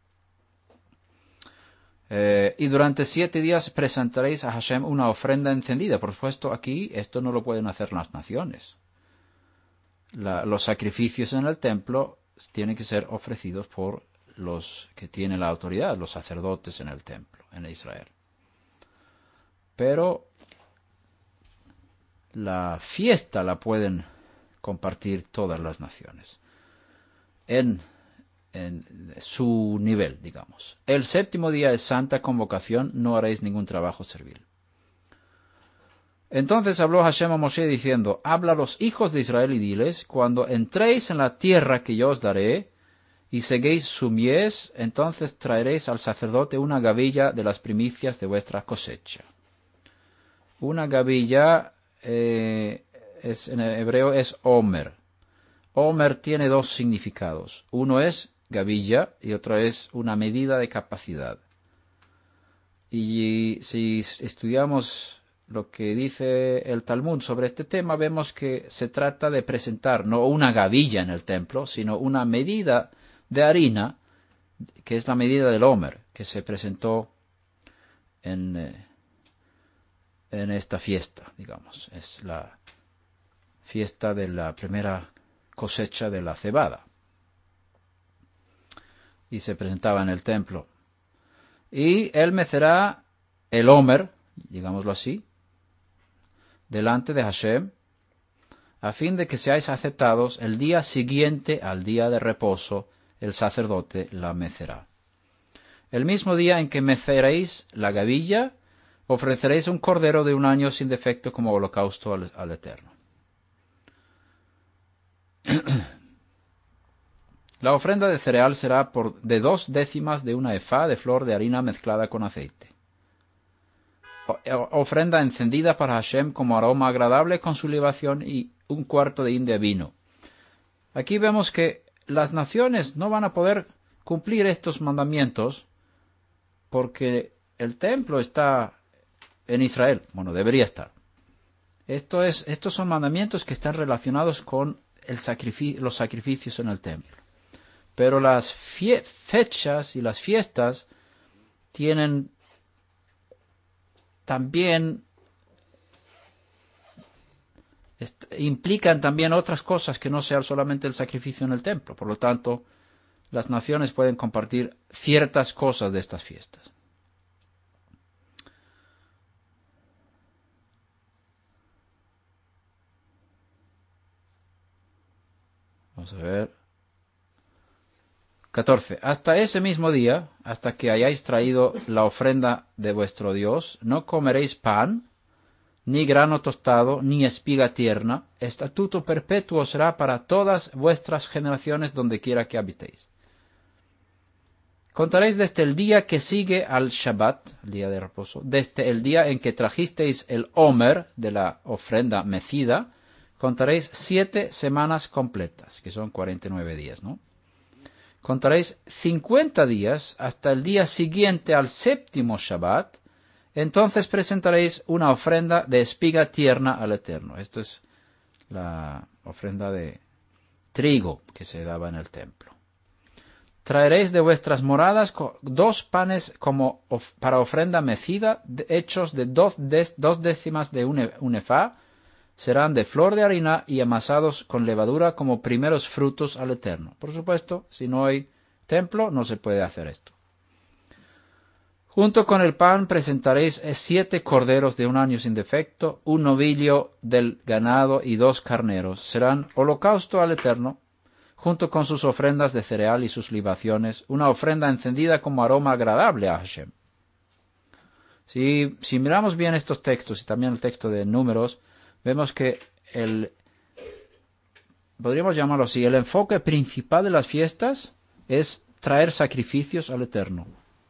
Y durante 7 días presentaréis a Hashem una ofrenda encendida. Por supuesto, aquí esto no lo pueden hacer las naciones. Los sacrificios en el templo tienen que ser ofrecidos por los que tienen la autoridad, los sacerdotes en el templo, en Israel. Pero la fiesta la pueden compartir todas las naciones en su nivel, digamos. El séptimo día es santa convocación, no haréis ningún trabajo servil. Entonces habló Hashem a Moshe diciendo, habla a los hijos de Israel y diles, cuando entréis en la tierra que yo os daré, y seguéis su mies, entonces traeréis al sacerdote una gavilla de las primicias de vuestra cosecha. Una gavilla en hebreo es Omer. Omer tiene 2 significados. Uno es gavilla y otro es una medida de capacidad. Y si estudiamos lo que dice el Talmud sobre este tema, vemos que se trata de presentar no una gavilla en el templo, sino una medida de harina, que es la medida del Omer, que se presentó en esta fiesta, digamos. Es la fiesta de la primera cosecha de la cebada. Y se presentaba en el templo. Y él mecerá el Omer, digámoslo así, delante de Hashem, a fin de que seáis aceptados el día siguiente al día de reposo, el sacerdote la mecerá. El mismo día en que meceréis la gavilla, ofreceréis un cordero de un año sin defecto como holocausto al Eterno. La ofrenda de cereal será de 2 décimas de una efá de flor de harina mezclada con aceite. Ofrenda encendida para Hashem como aroma agradable con su libación y 1/4 de hin de vino. Aquí vemos que las naciones no van a poder cumplir estos mandamientos porque el templo está en Israel. Bueno, debería estar. Estos son mandamientos que están relacionados con los sacrificios en el templo. Pero las fechas y las fiestas tienen también implican también otras cosas que no sean solamente el sacrificio en el templo. Por lo tanto, las naciones pueden compartir ciertas cosas de estas fiestas. Vamos a ver. 14. Hasta ese mismo día, hasta que hayáis traído la ofrenda de vuestro Dios, no comeréis pan, ni grano tostado, ni espiga tierna. Estatuto perpetuo será para todas vuestras generaciones donde quiera que habitéis. Contaréis desde el día que sigue al Shabbat, el día de reposo, desde el día en que trajisteis el Omer de la ofrenda mecida, contaréis 7 semanas completas, que son 49 días, ¿no? Contaréis 50 días hasta el día siguiente al 7º Shabbat, entonces presentaréis una ofrenda de espiga tierna al Eterno. Esto es la ofrenda de trigo que se daba en el templo. Traeréis de vuestras moradas 2 panes como para ofrenda mecida, hechos de 2 décimas de un efá, serán de flor de harina y amasados con levadura como primeros frutos al Eterno. Por supuesto, si no hay templo, no se puede hacer esto. Junto con el pan presentaréis 7 corderos de un año sin defecto, 1 novillo del ganado y 2 carneros. Serán holocausto al Eterno, junto con sus ofrendas de cereal y sus libaciones, una ofrenda encendida como aroma agradable a Hashem. Si miramos bien estos textos y también el texto de Números, vemos que podríamos llamarlo así, el enfoque principal de las fiestas es traer sacrificios al Eterno.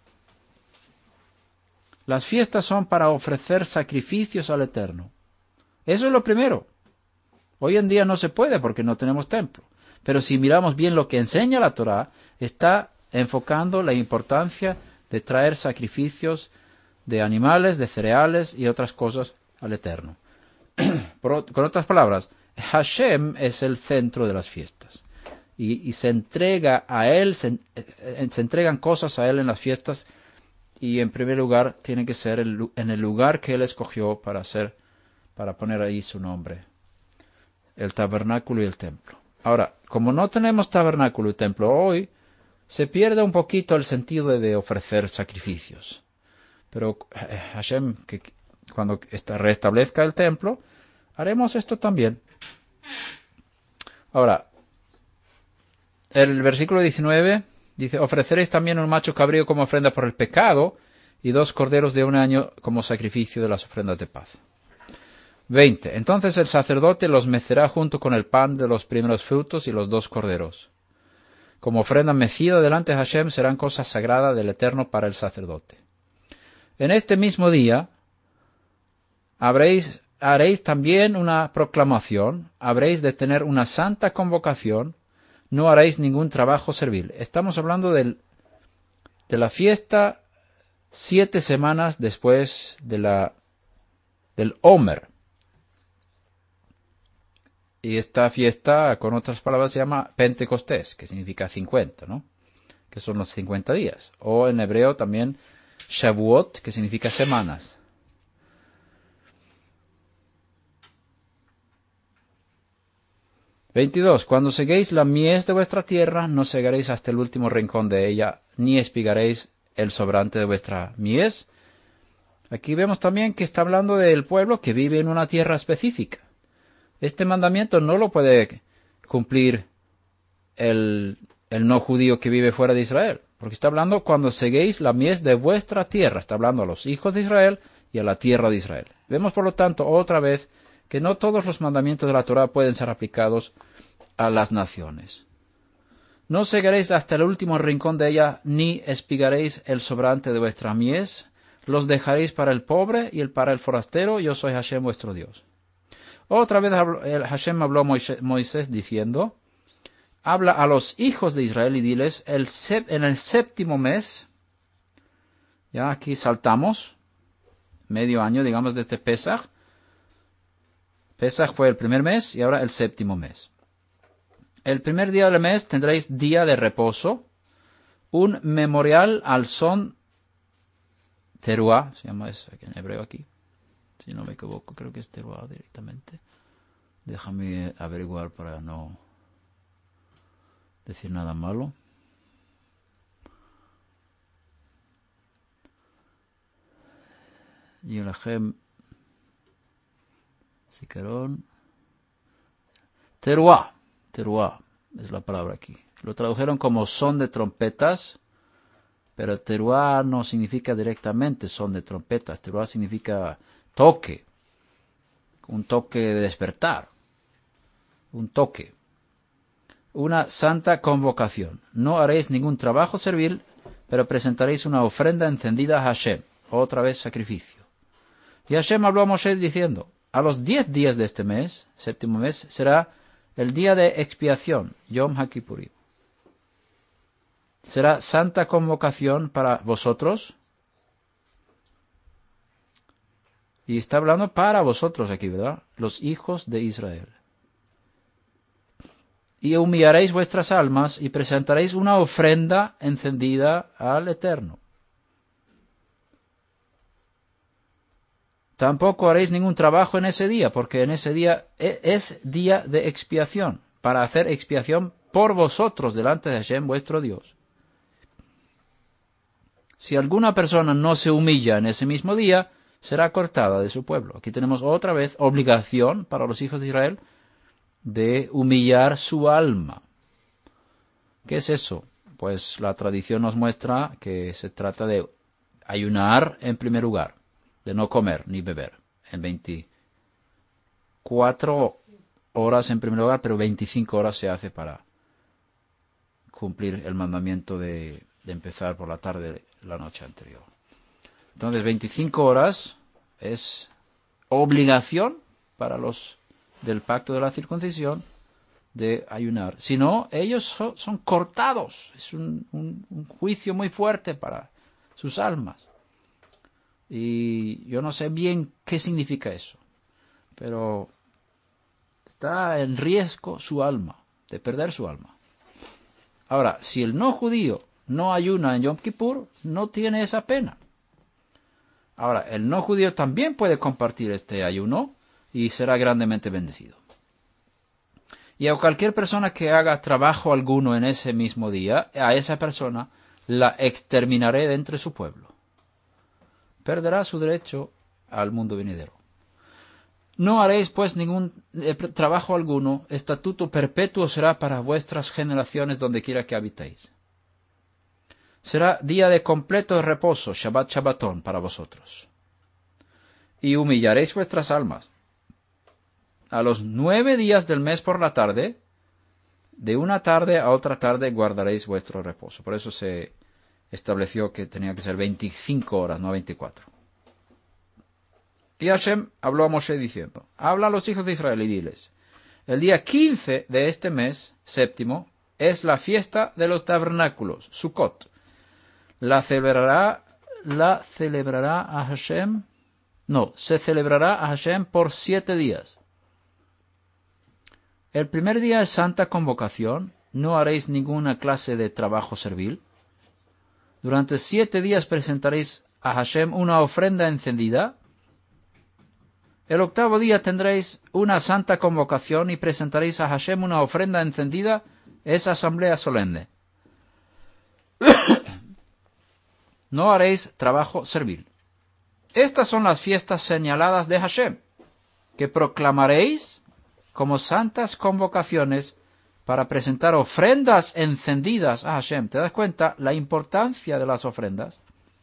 Las fiestas son para ofrecer sacrificios al Eterno. Eso es lo primero. Hoy en día no se puede porque no tenemos templo. Pero si miramos bien lo que enseña la Torá, está enfocando la importancia de traer sacrificios de animales, de cereales y otras cosas al Eterno. Con otras palabras, Hashem es el centro de las fiestas. Y se entrega a Él, se entregan cosas a Él en las fiestas. Y en primer lugar tiene que ser en el lugar que Él escogió para poner ahí su nombre. El tabernáculo y el templo. Ahora, como no tenemos tabernáculo y templo hoy, se pierde un poquito el sentido de ofrecer sacrificios. Pero Hashem, que cuando restablezca el templo, haremos esto también. Ahora, el versículo 19 dice, ofreceréis también un macho cabrío como ofrenda por el pecado y 2 corderos de un año como sacrificio de las ofrendas de paz. 20. Entonces el sacerdote los mecerá junto con el pan de los primeros frutos y los 2 corderos. Como ofrenda mecida delante de Hashem serán cosas sagradas del Eterno para el sacerdote. En este mismo día haréis también una proclamación, habréis de tener una santa convocación, no haréis ningún trabajo servil. Estamos hablando de la fiesta 7 semanas después de la del Omer. Y esta fiesta, con otras palabras, se llama Pentecostés, que significa 50, ¿no? Que son los 50 días. O en hebreo también Shavuot, que significa semanas. Cuando seguéis la mies de vuestra tierra, no segaréis hasta el último rincón de ella, ni espigaréis el sobrante de vuestra mies. Aquí vemos también que está hablando del pueblo que vive en una tierra específica. Este mandamiento no lo puede cumplir el no judío que vive fuera de Israel, porque está hablando cuando seguéis la mies de vuestra tierra, está hablando a los hijos de Israel y a la tierra de Israel. Vemos, por lo tanto, otra vez que no todos los mandamientos de la Torá pueden ser aplicados a las naciones. No segaréis hasta el último rincón de ella, ni espigaréis el sobrante de vuestra mies, los dejaréis para el pobre y para el forastero, yo soy Hashem vuestro Dios. Otra vez Hashem habló a Moisés diciendo, habla a los hijos de Israel y diles, en el séptimo mes, ya aquí saltamos, medio año, digamos, desde Pesach. Pesach fue el primer mes y ahora el séptimo mes. El primer día del mes tendréis día de reposo, un memorial al son teruá, se llama eso en hebreo aquí. Si no me equivoco, creo que es teruá directamente. Déjame averiguar para no decir nada malo. Y el Ajem Sicarón. Teruá es la palabra aquí. Lo tradujeron como son de trompetas, pero teruá no significa directamente son de trompetas. Teruá significa toque, un toque de despertar, un toque. Una santa convocación. No haréis ningún trabajo servil, pero presentaréis una ofrenda encendida a Hashem. Otra vez sacrificio. Y Hashem habló a Moshe diciendo, a los 10 días de este mes, séptimo mes, será el día de expiación, Yom HaKippurim. Será santa convocación para vosotros. Y está hablando para vosotros aquí, ¿verdad? Los hijos de Israel. Y humillaréis vuestras almas y presentaréis una ofrenda encendida al Eterno. Tampoco haréis ningún trabajo en ese día, porque en ese día es día de expiación, para hacer expiación por vosotros delante de Hashem vuestro Dios. Si alguna persona no se humilla en ese mismo día, será cortada de su pueblo. Aquí tenemos otra vez obligación para los hijos de Israel de humillar su alma. ¿Qué es eso? Pues la tradición nos muestra que se trata de ayunar en primer lugar, de no comer ni beber, en 24 horas en primer lugar, pero 25 horas se hace para cumplir el mandamiento de empezar por la tarde la noche anterior. Entonces 25 horas es obligación para los del pacto de la circuncisión de ayunar. Si no, ellos son cortados. Es un juicio muy fuerte para sus almas. Y yo no sé bien qué significa eso. Pero está en riesgo su alma, de perder su alma. Ahora, si el no judío no ayuna en Yom Kippur, no tiene esa pena. Ahora, el no judío también puede compartir este ayuno y será grandemente bendecido. Y a cualquier persona que haga trabajo alguno en ese mismo día, a esa persona la exterminaré de entre su pueblo. Perderá su derecho al mundo venidero. No haréis pues ningún trabajo alguno, estatuto perpetuo será para vuestras generaciones donde quiera que habitéis. Será día de completo reposo, Shabbat Shabbatón, para vosotros. Y humillaréis vuestras almas. A los 9 días del mes por la tarde, de una tarde a otra tarde guardaréis vuestro reposo. Por eso se estableció que tenía que ser 25 horas, no 24. Y Hashem habló a Moshe diciendo, habla a los hijos de Israel y diles, el día 15 de este mes, séptimo, es la fiesta de los tabernáculos, Sukkot. La celebrará a Hashem No, se celebrará a Hashem por 7 días. El primer día es santa convocación, no haréis ninguna clase de trabajo servil. Durante 7 días presentaréis a Hashem una ofrenda encendida. El octavo día tendréis una santa convocación y presentaréis a Hashem una ofrenda encendida, es asamblea solemne. No haréis trabajo servil. Estas son las fiestas señaladas de Hashem, que proclamaréis como santas convocaciones para presentar ofrendas encendidas a Hashem. ¿Te das cuenta la importancia de las ofrendas?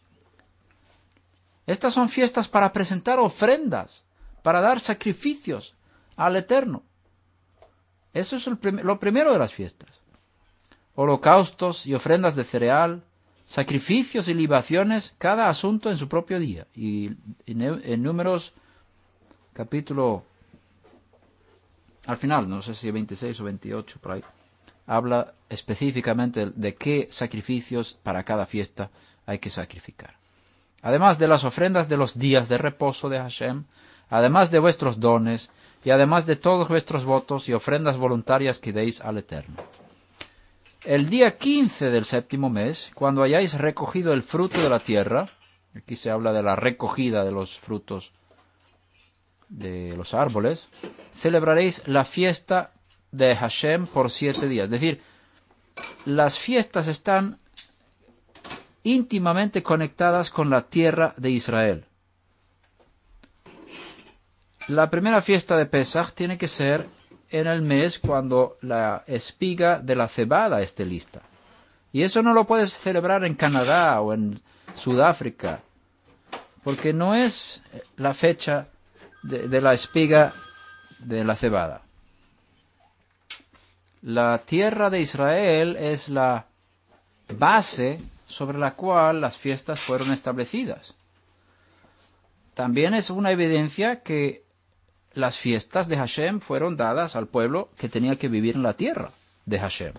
Estas son fiestas para presentar ofrendas, para dar sacrificios al Eterno. Eso es lo primero de las fiestas. Holocaustos y ofrendas de cereal, sacrificios y libaciones, cada asunto en su propio día. Y en Números, capítulo, al final, no sé si 26 o 28, por ahí, habla específicamente de qué sacrificios para cada fiesta hay que sacrificar. Además de las ofrendas de los días de reposo de Hashem, además de vuestros dones, y además de todos vuestros votos y ofrendas voluntarias que deis al Eterno. El día 15 del séptimo mes, cuando hayáis recogido el fruto de la tierra, aquí se habla de la recogida de los frutos de los árboles, celebraréis la fiesta de Hashem por 7 días. Es decir, las fiestas están íntimamente conectadas con la tierra de Israel. La primera fiesta de Pesach tiene que ser en el mes cuando la espiga de la cebada esté lista. Y eso no lo puedes celebrar en Canadá o en Sudáfrica, porque no es la fecha de la espiga de la cebada. La tierra de Israel es la base sobre la cual las fiestas fueron establecidas. También es una evidencia que las fiestas de Hashem fueron dadas al pueblo que tenía que vivir en la tierra de Hashem.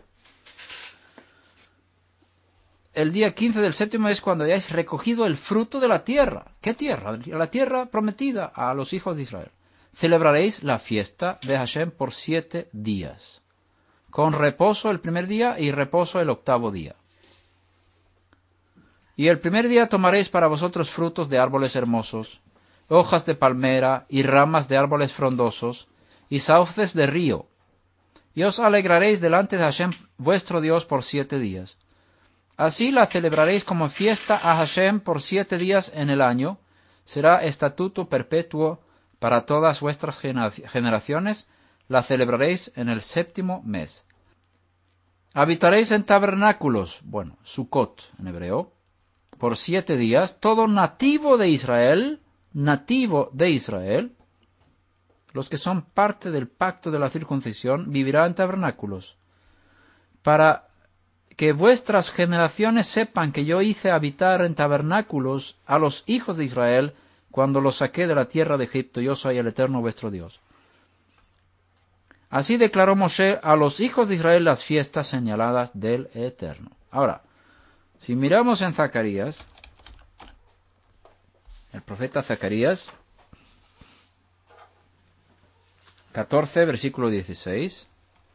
El día 15 del séptimo es cuando hayáis recogido el fruto de la tierra. ¿Qué tierra? La tierra prometida a los hijos de Israel. Celebraréis la fiesta de Hashem por 7 días, con reposo el primer día y reposo el octavo día. Y el primer día tomaréis para vosotros frutos de árboles hermosos, hojas de palmera y ramas de árboles frondosos, y sauces de río. Y os alegraréis delante de Hashem vuestro Dios por 7 días. Así la celebraréis como fiesta a Hashem por 7 días en el año. Será estatuto perpetuo para todas vuestras generaciones. La celebraréis en el séptimo mes. Habitaréis en tabernáculos, Sukkot en hebreo, por 7 días. Todo nativo de Israel, los que son parte del pacto de la circuncisión, vivirá en tabernáculos, para que vuestras generaciones sepan que yo hice habitar en tabernáculos a los hijos de Israel cuando los saqué de la tierra de Egipto. Yo soy el Eterno vuestro Dios. Así declaró Moshe a los hijos de Israel las fiestas señaladas del Eterno. Ahora, si miramos en Zacarías, el profeta Zacarías, 14, versículo 16.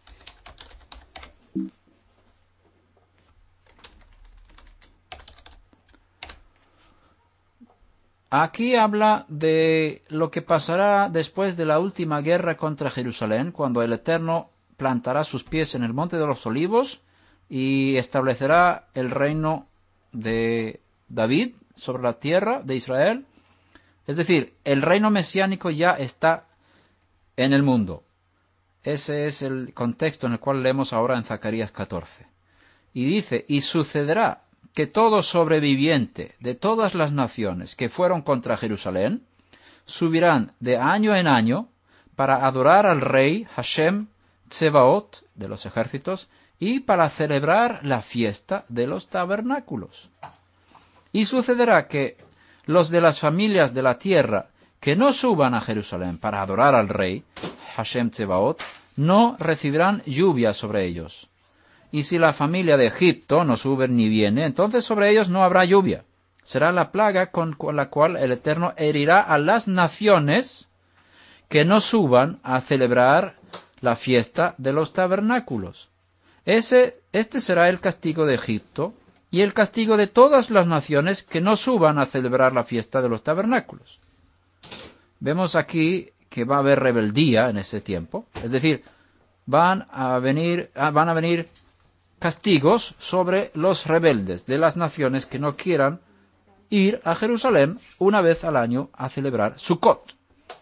Aquí habla de lo que pasará después de la última guerra contra Jerusalén, cuando el Eterno plantará sus pies en el Monte de los Olivos y establecerá el reino de David sobre la tierra de Israel. Es decir, el reino mesiánico ya está en el mundo. Ese es el contexto en el cual leemos ahora en Zacarías 14. Y dice, y sucederá que todo sobreviviente de todas las naciones que fueron contra Jerusalén subirán de año en año para adorar al rey Hashem Tsebaot de los ejércitos y para celebrar la fiesta de los tabernáculos. Y sucederá que los de las familias de la tierra que no suban a Jerusalén para adorar al rey Hashem Tsebaot no recibirán lluvia sobre ellos. Y si la familia de Egipto no sube ni viene, entonces sobre ellos no habrá lluvia, será la plaga con la cual el Eterno herirá a las naciones que no suban a celebrar la fiesta de los tabernáculos. Este será el castigo de Egipto y el castigo de todas las naciones que no suban a celebrar la fiesta de los tabernáculos. Vemos aquí que va a haber rebeldía en ese tiempo, es decir, van a venir castigos sobre los rebeldes de las naciones que no quieran ir a Jerusalén una vez al año a celebrar Sukkot.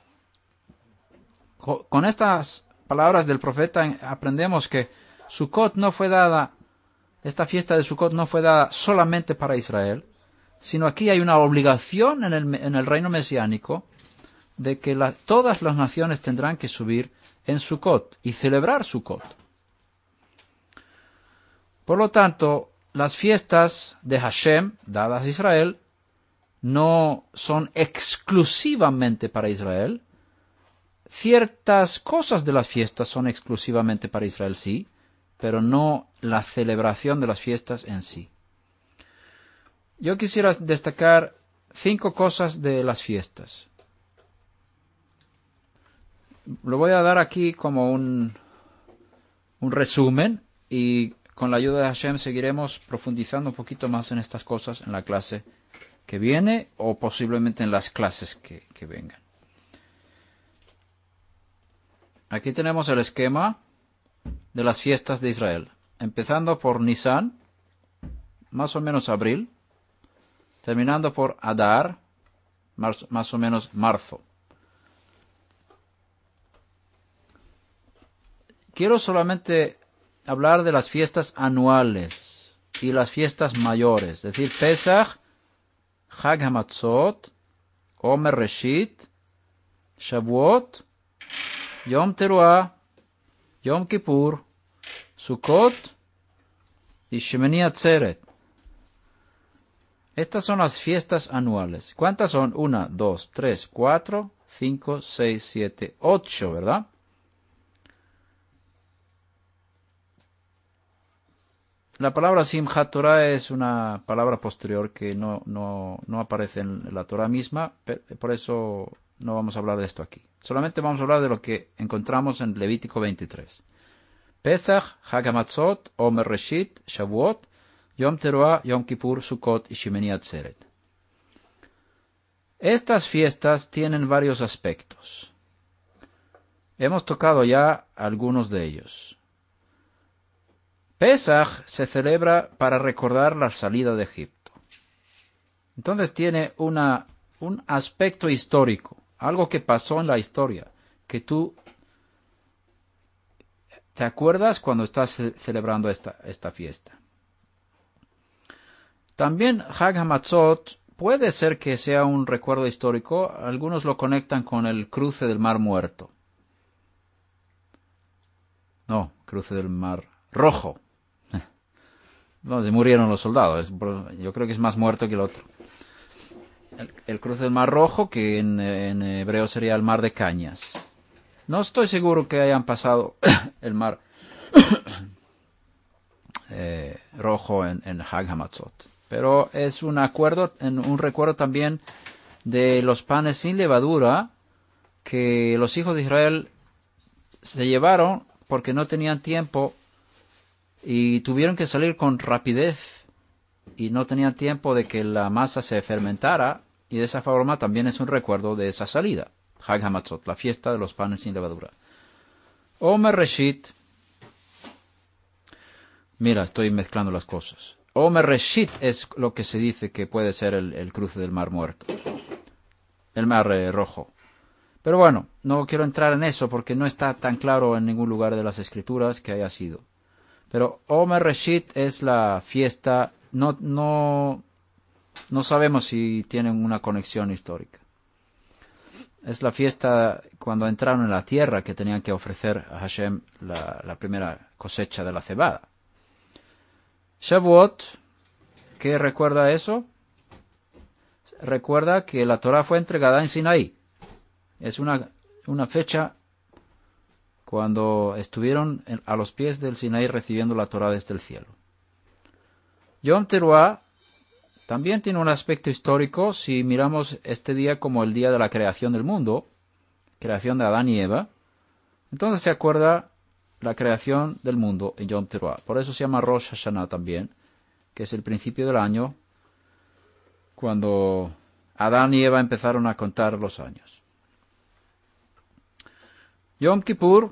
Con estas palabras del profeta aprendemos que Sukkot no fue dada, esta fiesta de Sukkot no fue dada solamente para Israel, sino aquí hay una obligación en el reino mesiánico de que todas las naciones tendrán que subir en Sukkot y celebrar Sukkot. Por lo tanto, las fiestas de Hashem, dadas a Israel, no son exclusivamente para Israel. Ciertas cosas de las fiestas son exclusivamente para Israel, sí, pero no la celebración de las fiestas en sí. Yo quisiera destacar 5 cosas de las fiestas. Lo voy a dar aquí como un resumen y con la ayuda de Hashem seguiremos profundizando un poquito más en estas cosas en la clase que viene o posiblemente en las clases que vengan. Aquí tenemos el esquema de las fiestas de Israel, empezando por Nisan, más o menos abril, terminando por Adar, más o menos marzo. Quiero solamente hablar de las fiestas anuales y las fiestas mayores, es decir, Pesach, Chag HaMatzot, Omer Reshit, Shavuot, Yom Teruah, Yom Kippur, Sukkot y Shemini Atzeret. Estas son las fiestas anuales. ¿Cuántas son? 1, 2, 3, 4, 5, 6, 7, 8, ¿verdad? La palabra Simchat Torah es una palabra posterior que no aparece en la Torah misma, por eso no vamos a hablar de esto aquí. Solamente vamos a hablar de lo que encontramos en Levítico 23. Pesach, Chag HaMatzot, Omer Reshit, Shavuot, Yom Teruah, Yom Kippur, Sukkot y Shemini Atzeret. Estas fiestas tienen varios aspectos. Hemos tocado ya algunos de ellos. Pesach se celebra para recordar la salida de Egipto. Entonces tiene un aspecto histórico, algo que pasó en la historia, que tú te acuerdas cuando estás celebrando esta fiesta. También Chag HaMatzot puede ser que sea un recuerdo histórico, algunos lo conectan con el cruce del Mar Muerto. No, cruce del Mar Rojo. Donde murieron los soldados. Yo creo que es más muerto que el otro. El cruce del Mar Rojo, que en hebreo sería el Mar de Cañas. No estoy seguro que hayan pasado el Mar Rojo en Chag HaMatzot. Pero es un recuerdo también de los panes sin levadura que los hijos de Israel se llevaron porque no tenían tiempo y tuvieron que salir con rapidez y no tenían tiempo de que la masa se fermentara, y de esa forma también es un recuerdo de esa salida. Chag HaMatzot, la fiesta de los panes sin levadura. Omer Reshit. Mira, estoy mezclando las cosas. Omer Reshit es lo que se dice que puede ser el cruce del Mar Muerto. El Mar Rojo. Pero bueno, no quiero entrar en eso porque no está tan claro en ningún lugar de las Escrituras que haya sido. Pero Omer Reshit es la fiesta, no sabemos si tienen una conexión histórica. Es la fiesta cuando entraron en la tierra que tenían que ofrecer a Hashem la primera cosecha de la cebada. Shavuot, ¿qué recuerda eso? Recuerda que la Torah fue entregada en Sinaí. Es una fecha cuando estuvieron a los pies del Sinaí recibiendo la Torah desde el cielo. Yom Teruah También tiene un aspecto histórico si miramos este día como el día de la creación del mundo, creación de Adán y Eva. Entonces se acuerda la creación del mundo en Yom Teruah. Por eso se llama Rosh Hashanah también, que es el principio del año, cuando Adán y Eva empezaron a contar los años. Yom Kippur,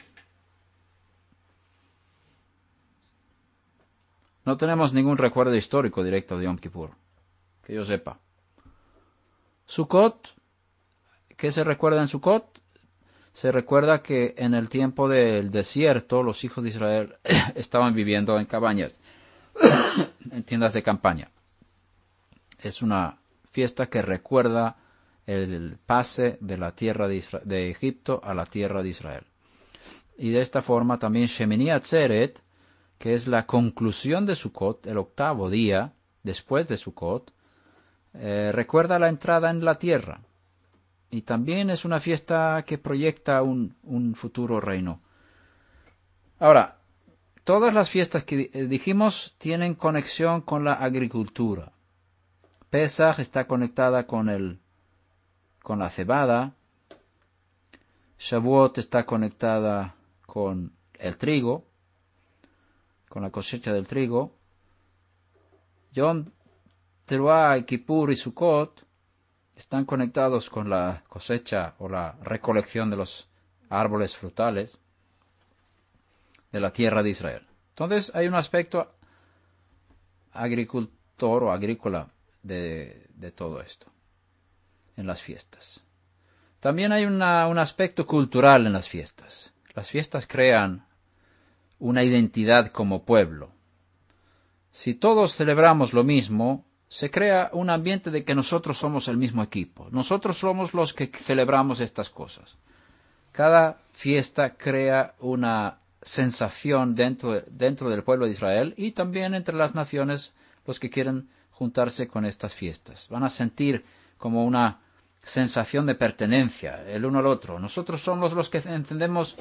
no tenemos ningún recuerdo histórico directo de Yom Kippur, que yo sepa. Sukkot, ¿qué se recuerda en Sukkot? Se recuerda que en el tiempo del desierto los hijos de Israel estaban viviendo en cabañas, en tiendas de campaña. Es una fiesta que recuerda el pase de la tierra de Egipto a la tierra de Israel. Y de esta forma también Shemini Atzeret, que es la conclusión de Sukkot, el octavo día después de Sukkot, recuerda la entrada en la tierra. Y también es una fiesta que proyecta un futuro reino. Ahora, todas las fiestas que dijimos tienen conexión con la agricultura. Pesach está conectada con la cebada. Shavuot está conectada con el trigo, con la cosecha del trigo. Yom Teruah, Kippur y Sukkot están conectados con la cosecha o la recolección de los árboles frutales de la tierra de Israel. Entonces hay un aspecto agricultor o agrícola de todo esto en las fiestas. También hay un aspecto cultural en las fiestas. Las fiestas crean una identidad como pueblo. Si todos celebramos lo mismo, se crea un ambiente de que nosotros somos el mismo equipo. Nosotros somos los que celebramos estas cosas. Cada fiesta crea una sensación dentro del pueblo de Israel y también entre las naciones, los que quieren juntarse con estas fiestas. Van a sentir como una sensación de pertenencia el uno al otro. Nosotros somos los que encendemos,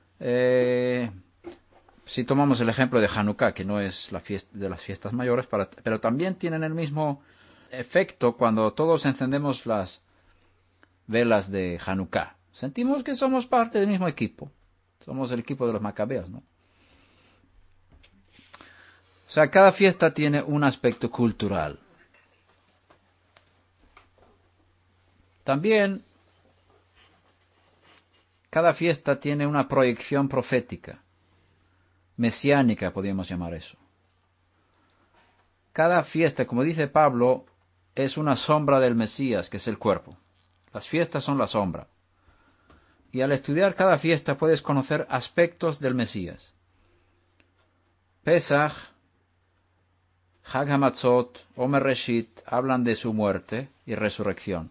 si tomamos el ejemplo de Hanukkah, que no es la fiesta de las fiestas mayores, pero también tienen el mismo efecto cuando todos encendemos las velas de Hanukkah. Sentimos que somos parte del mismo equipo. Somos el equipo de los macabeos, ¿no? O sea, cada fiesta tiene un aspecto cultural. También, cada fiesta tiene una proyección profética, mesiánica, podríamos llamar eso. Cada fiesta, como dice Pablo, es una sombra del Mesías, que es el cuerpo. Las fiestas son la sombra. Y al estudiar cada fiesta puedes conocer aspectos del Mesías. Pesach, Hag HaMatzot, Omer Reshit hablan de su muerte y resurrección.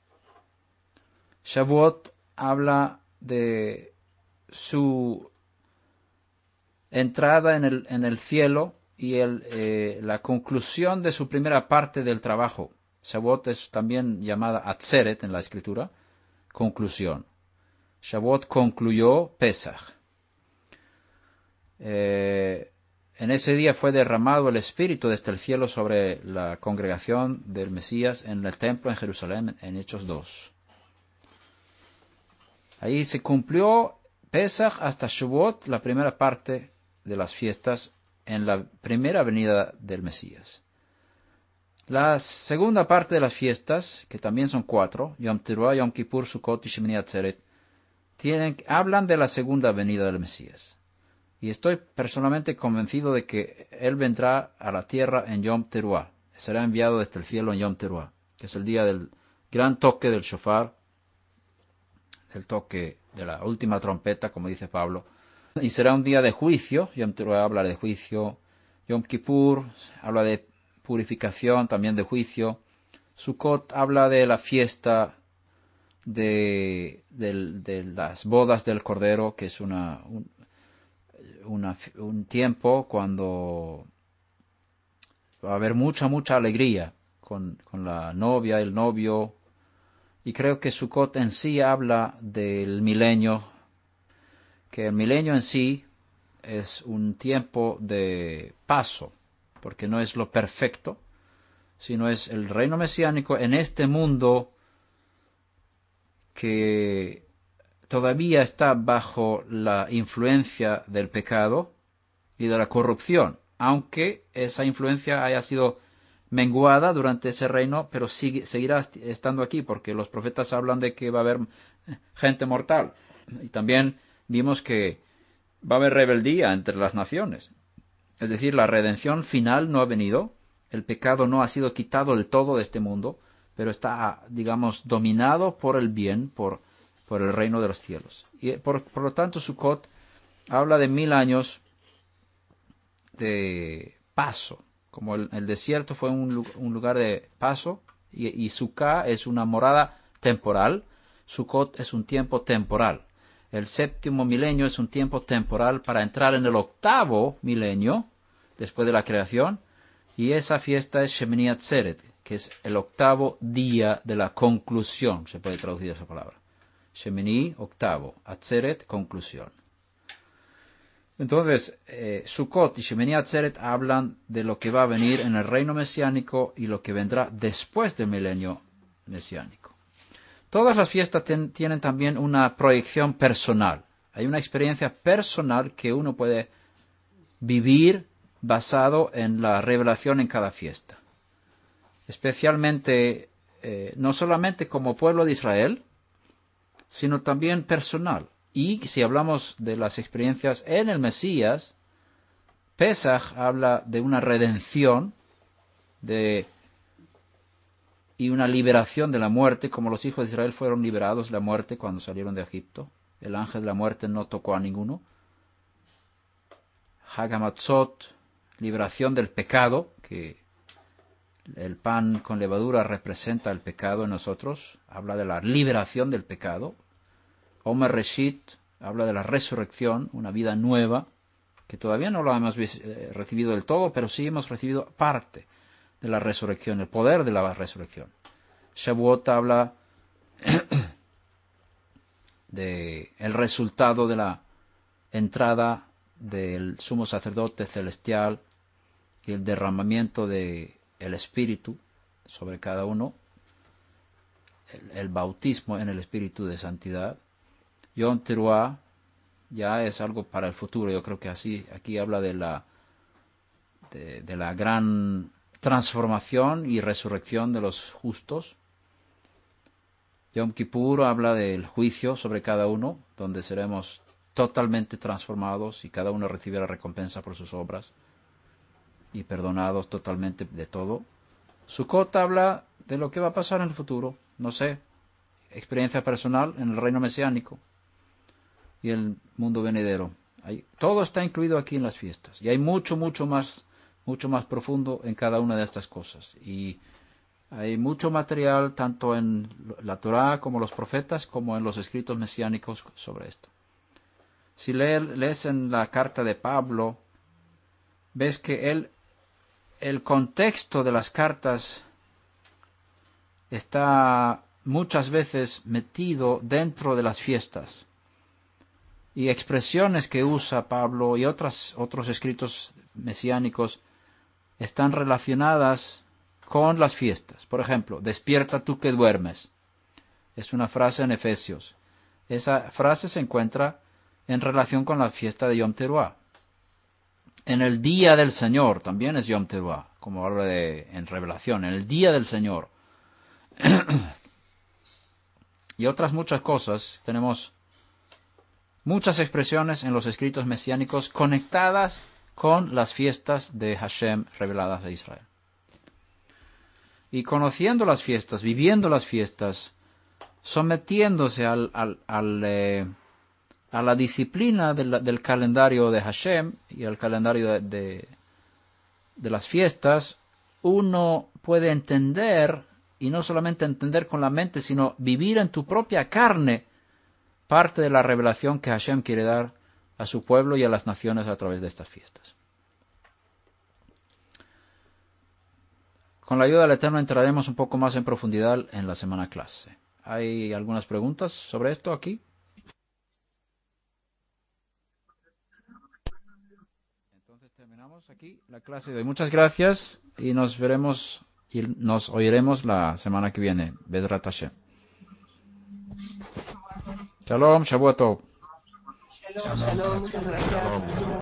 Shavuot habla de su entrada en el cielo y la conclusión de su primera parte del trabajo. Shavuot es también llamada Atzeret en la escritura, conclusión. Shavuot concluyó Pesach. En ese día fue derramado el Espíritu desde el cielo sobre la congregación del Mesías en el templo en Jerusalén, en Hechos 2. Ahí se cumplió Pesach hasta Shavuot, la primera parte de las fiestas en la primera venida del Mesías. La segunda parte de las fiestas, que también son 4, Yom Teruah, Yom Kippur, Sukkot y Shemini Atzeret, hablan de la segunda venida del Mesías. Y estoy personalmente convencido de que Él vendrá a la tierra en Yom Teruah. Será enviado desde el cielo en Yom Teruah, que es el día del gran toque del shofar, el toque de la última trompeta, como dice Pablo. Y será un día de juicio. Yom Teruah habla de juicio. Yom Kippur habla de purificación, también de juicio. Sukkot habla de la fiesta de las bodas del Cordero, que es un tiempo cuando va a haber mucha alegría con la novia, el novio. Y creo que Sukkot en sí habla del milenio, que el milenio en sí es un tiempo de paso, porque no es lo perfecto, sino es el reino mesiánico en este mundo que todavía está bajo la influencia del pecado y de la corrupción, aunque esa influencia haya sido menguada durante ese reino, pero seguirá estando aquí, porque los profetas hablan de que va a haber gente mortal. Y también vimos que va a haber rebeldía entre las naciones. Es decir, la redención final no ha venido, el pecado no ha sido quitado del todo de este mundo, pero está, digamos, dominado por el bien, por el reino de los cielos. Y por lo tanto, Sukkot habla de 1000 años de paso, como el desierto fue un lugar de paso, y Sukkah es una morada temporal, Sukkot es un tiempo temporal. El séptimo milenio es un tiempo temporal para entrar en el octavo milenio, después de la creación, y esa fiesta es Shemini Atzeret, que es el octavo día de la conclusión, se puede traducir esa palabra. Shemini, octavo, Atzeret, conclusión. Entonces, Sukkot y Shemini Atzeret hablan de lo que va a venir en el reino mesiánico y lo que vendrá después del milenio mesiánico. Todas las fiestas tienen también una proyección personal. Hay una experiencia personal que uno puede vivir basado en la revelación en cada fiesta. Especialmente, no solamente como pueblo de Israel, sino también personal. Y si hablamos de las experiencias en el Mesías, Pesach habla de una redención y una liberación de la muerte, como los hijos de Israel fueron liberados de la muerte cuando salieron de Egipto. El ángel de la muerte no tocó a ninguno. Hag HaMatzot, liberación del pecado, que el pan con levadura representa el pecado en nosotros, habla de la liberación del pecado. Omer Reshit habla de la resurrección, una vida nueva, que todavía no lo hemos recibido del todo, pero sí hemos recibido parte de la resurrección, el poder de la resurrección. Shavuot habla de el resultado de la entrada del sumo sacerdote celestial y el derramamiento del Espíritu sobre cada uno, el bautismo en el Espíritu de santidad. Yom Teruah ya es algo para el futuro. Yo creo que aquí habla de la gran transformación y resurrección de los justos. Yom Kippur habla del juicio sobre cada uno, donde seremos totalmente transformados y cada uno recibirá recompensa por sus obras y perdonados totalmente de todo. Sukkot habla de lo que va a pasar en el futuro, no sé, experiencia personal en el reino mesiánico y el mundo venidero. Todo está incluido aquí en las fiestas y hay mucho más profundo en cada una de estas cosas. Y hay mucho material tanto en la Torá como los profetas como en los escritos mesiánicos sobre esto. Si lees en la carta de Pablo, ves que el contexto de las cartas está muchas veces metido dentro de las fiestas. Y expresiones que usa Pablo y otros escritos mesiánicos están relacionadas con las fiestas. Por ejemplo, despierta tú que duermes. Es una frase en Efesios. Esa frase se encuentra en relación con la fiesta de Yom Teruah. En el día del Señor también es Yom Teruah, como habla en Revelación, en el día del Señor. Y otras muchas cosas. Tenemos muchas expresiones en los escritos mesiánicos conectadas con las fiestas de Hashem reveladas a Israel. Y conociendo las fiestas, viviendo las fiestas, sometiéndose a la disciplina del calendario de Hashem y al calendario de las fiestas, uno puede entender, y no solamente entender con la mente, sino vivir en tu propia carne parte de la revelación que Hashem quiere dar a su pueblo y a las naciones a través de estas fiestas. Con la ayuda del Eterno entraremos un poco más en profundidad en la semana clase. ¿Hay algunas preguntas sobre esto aquí? Entonces terminamos aquí la clase de hoy. Muchas gracias y nos veremos y nos oiremos la semana que viene. Bezrat Hashem. Shalom, Shabbat Tov. Shalom, muchas gracias.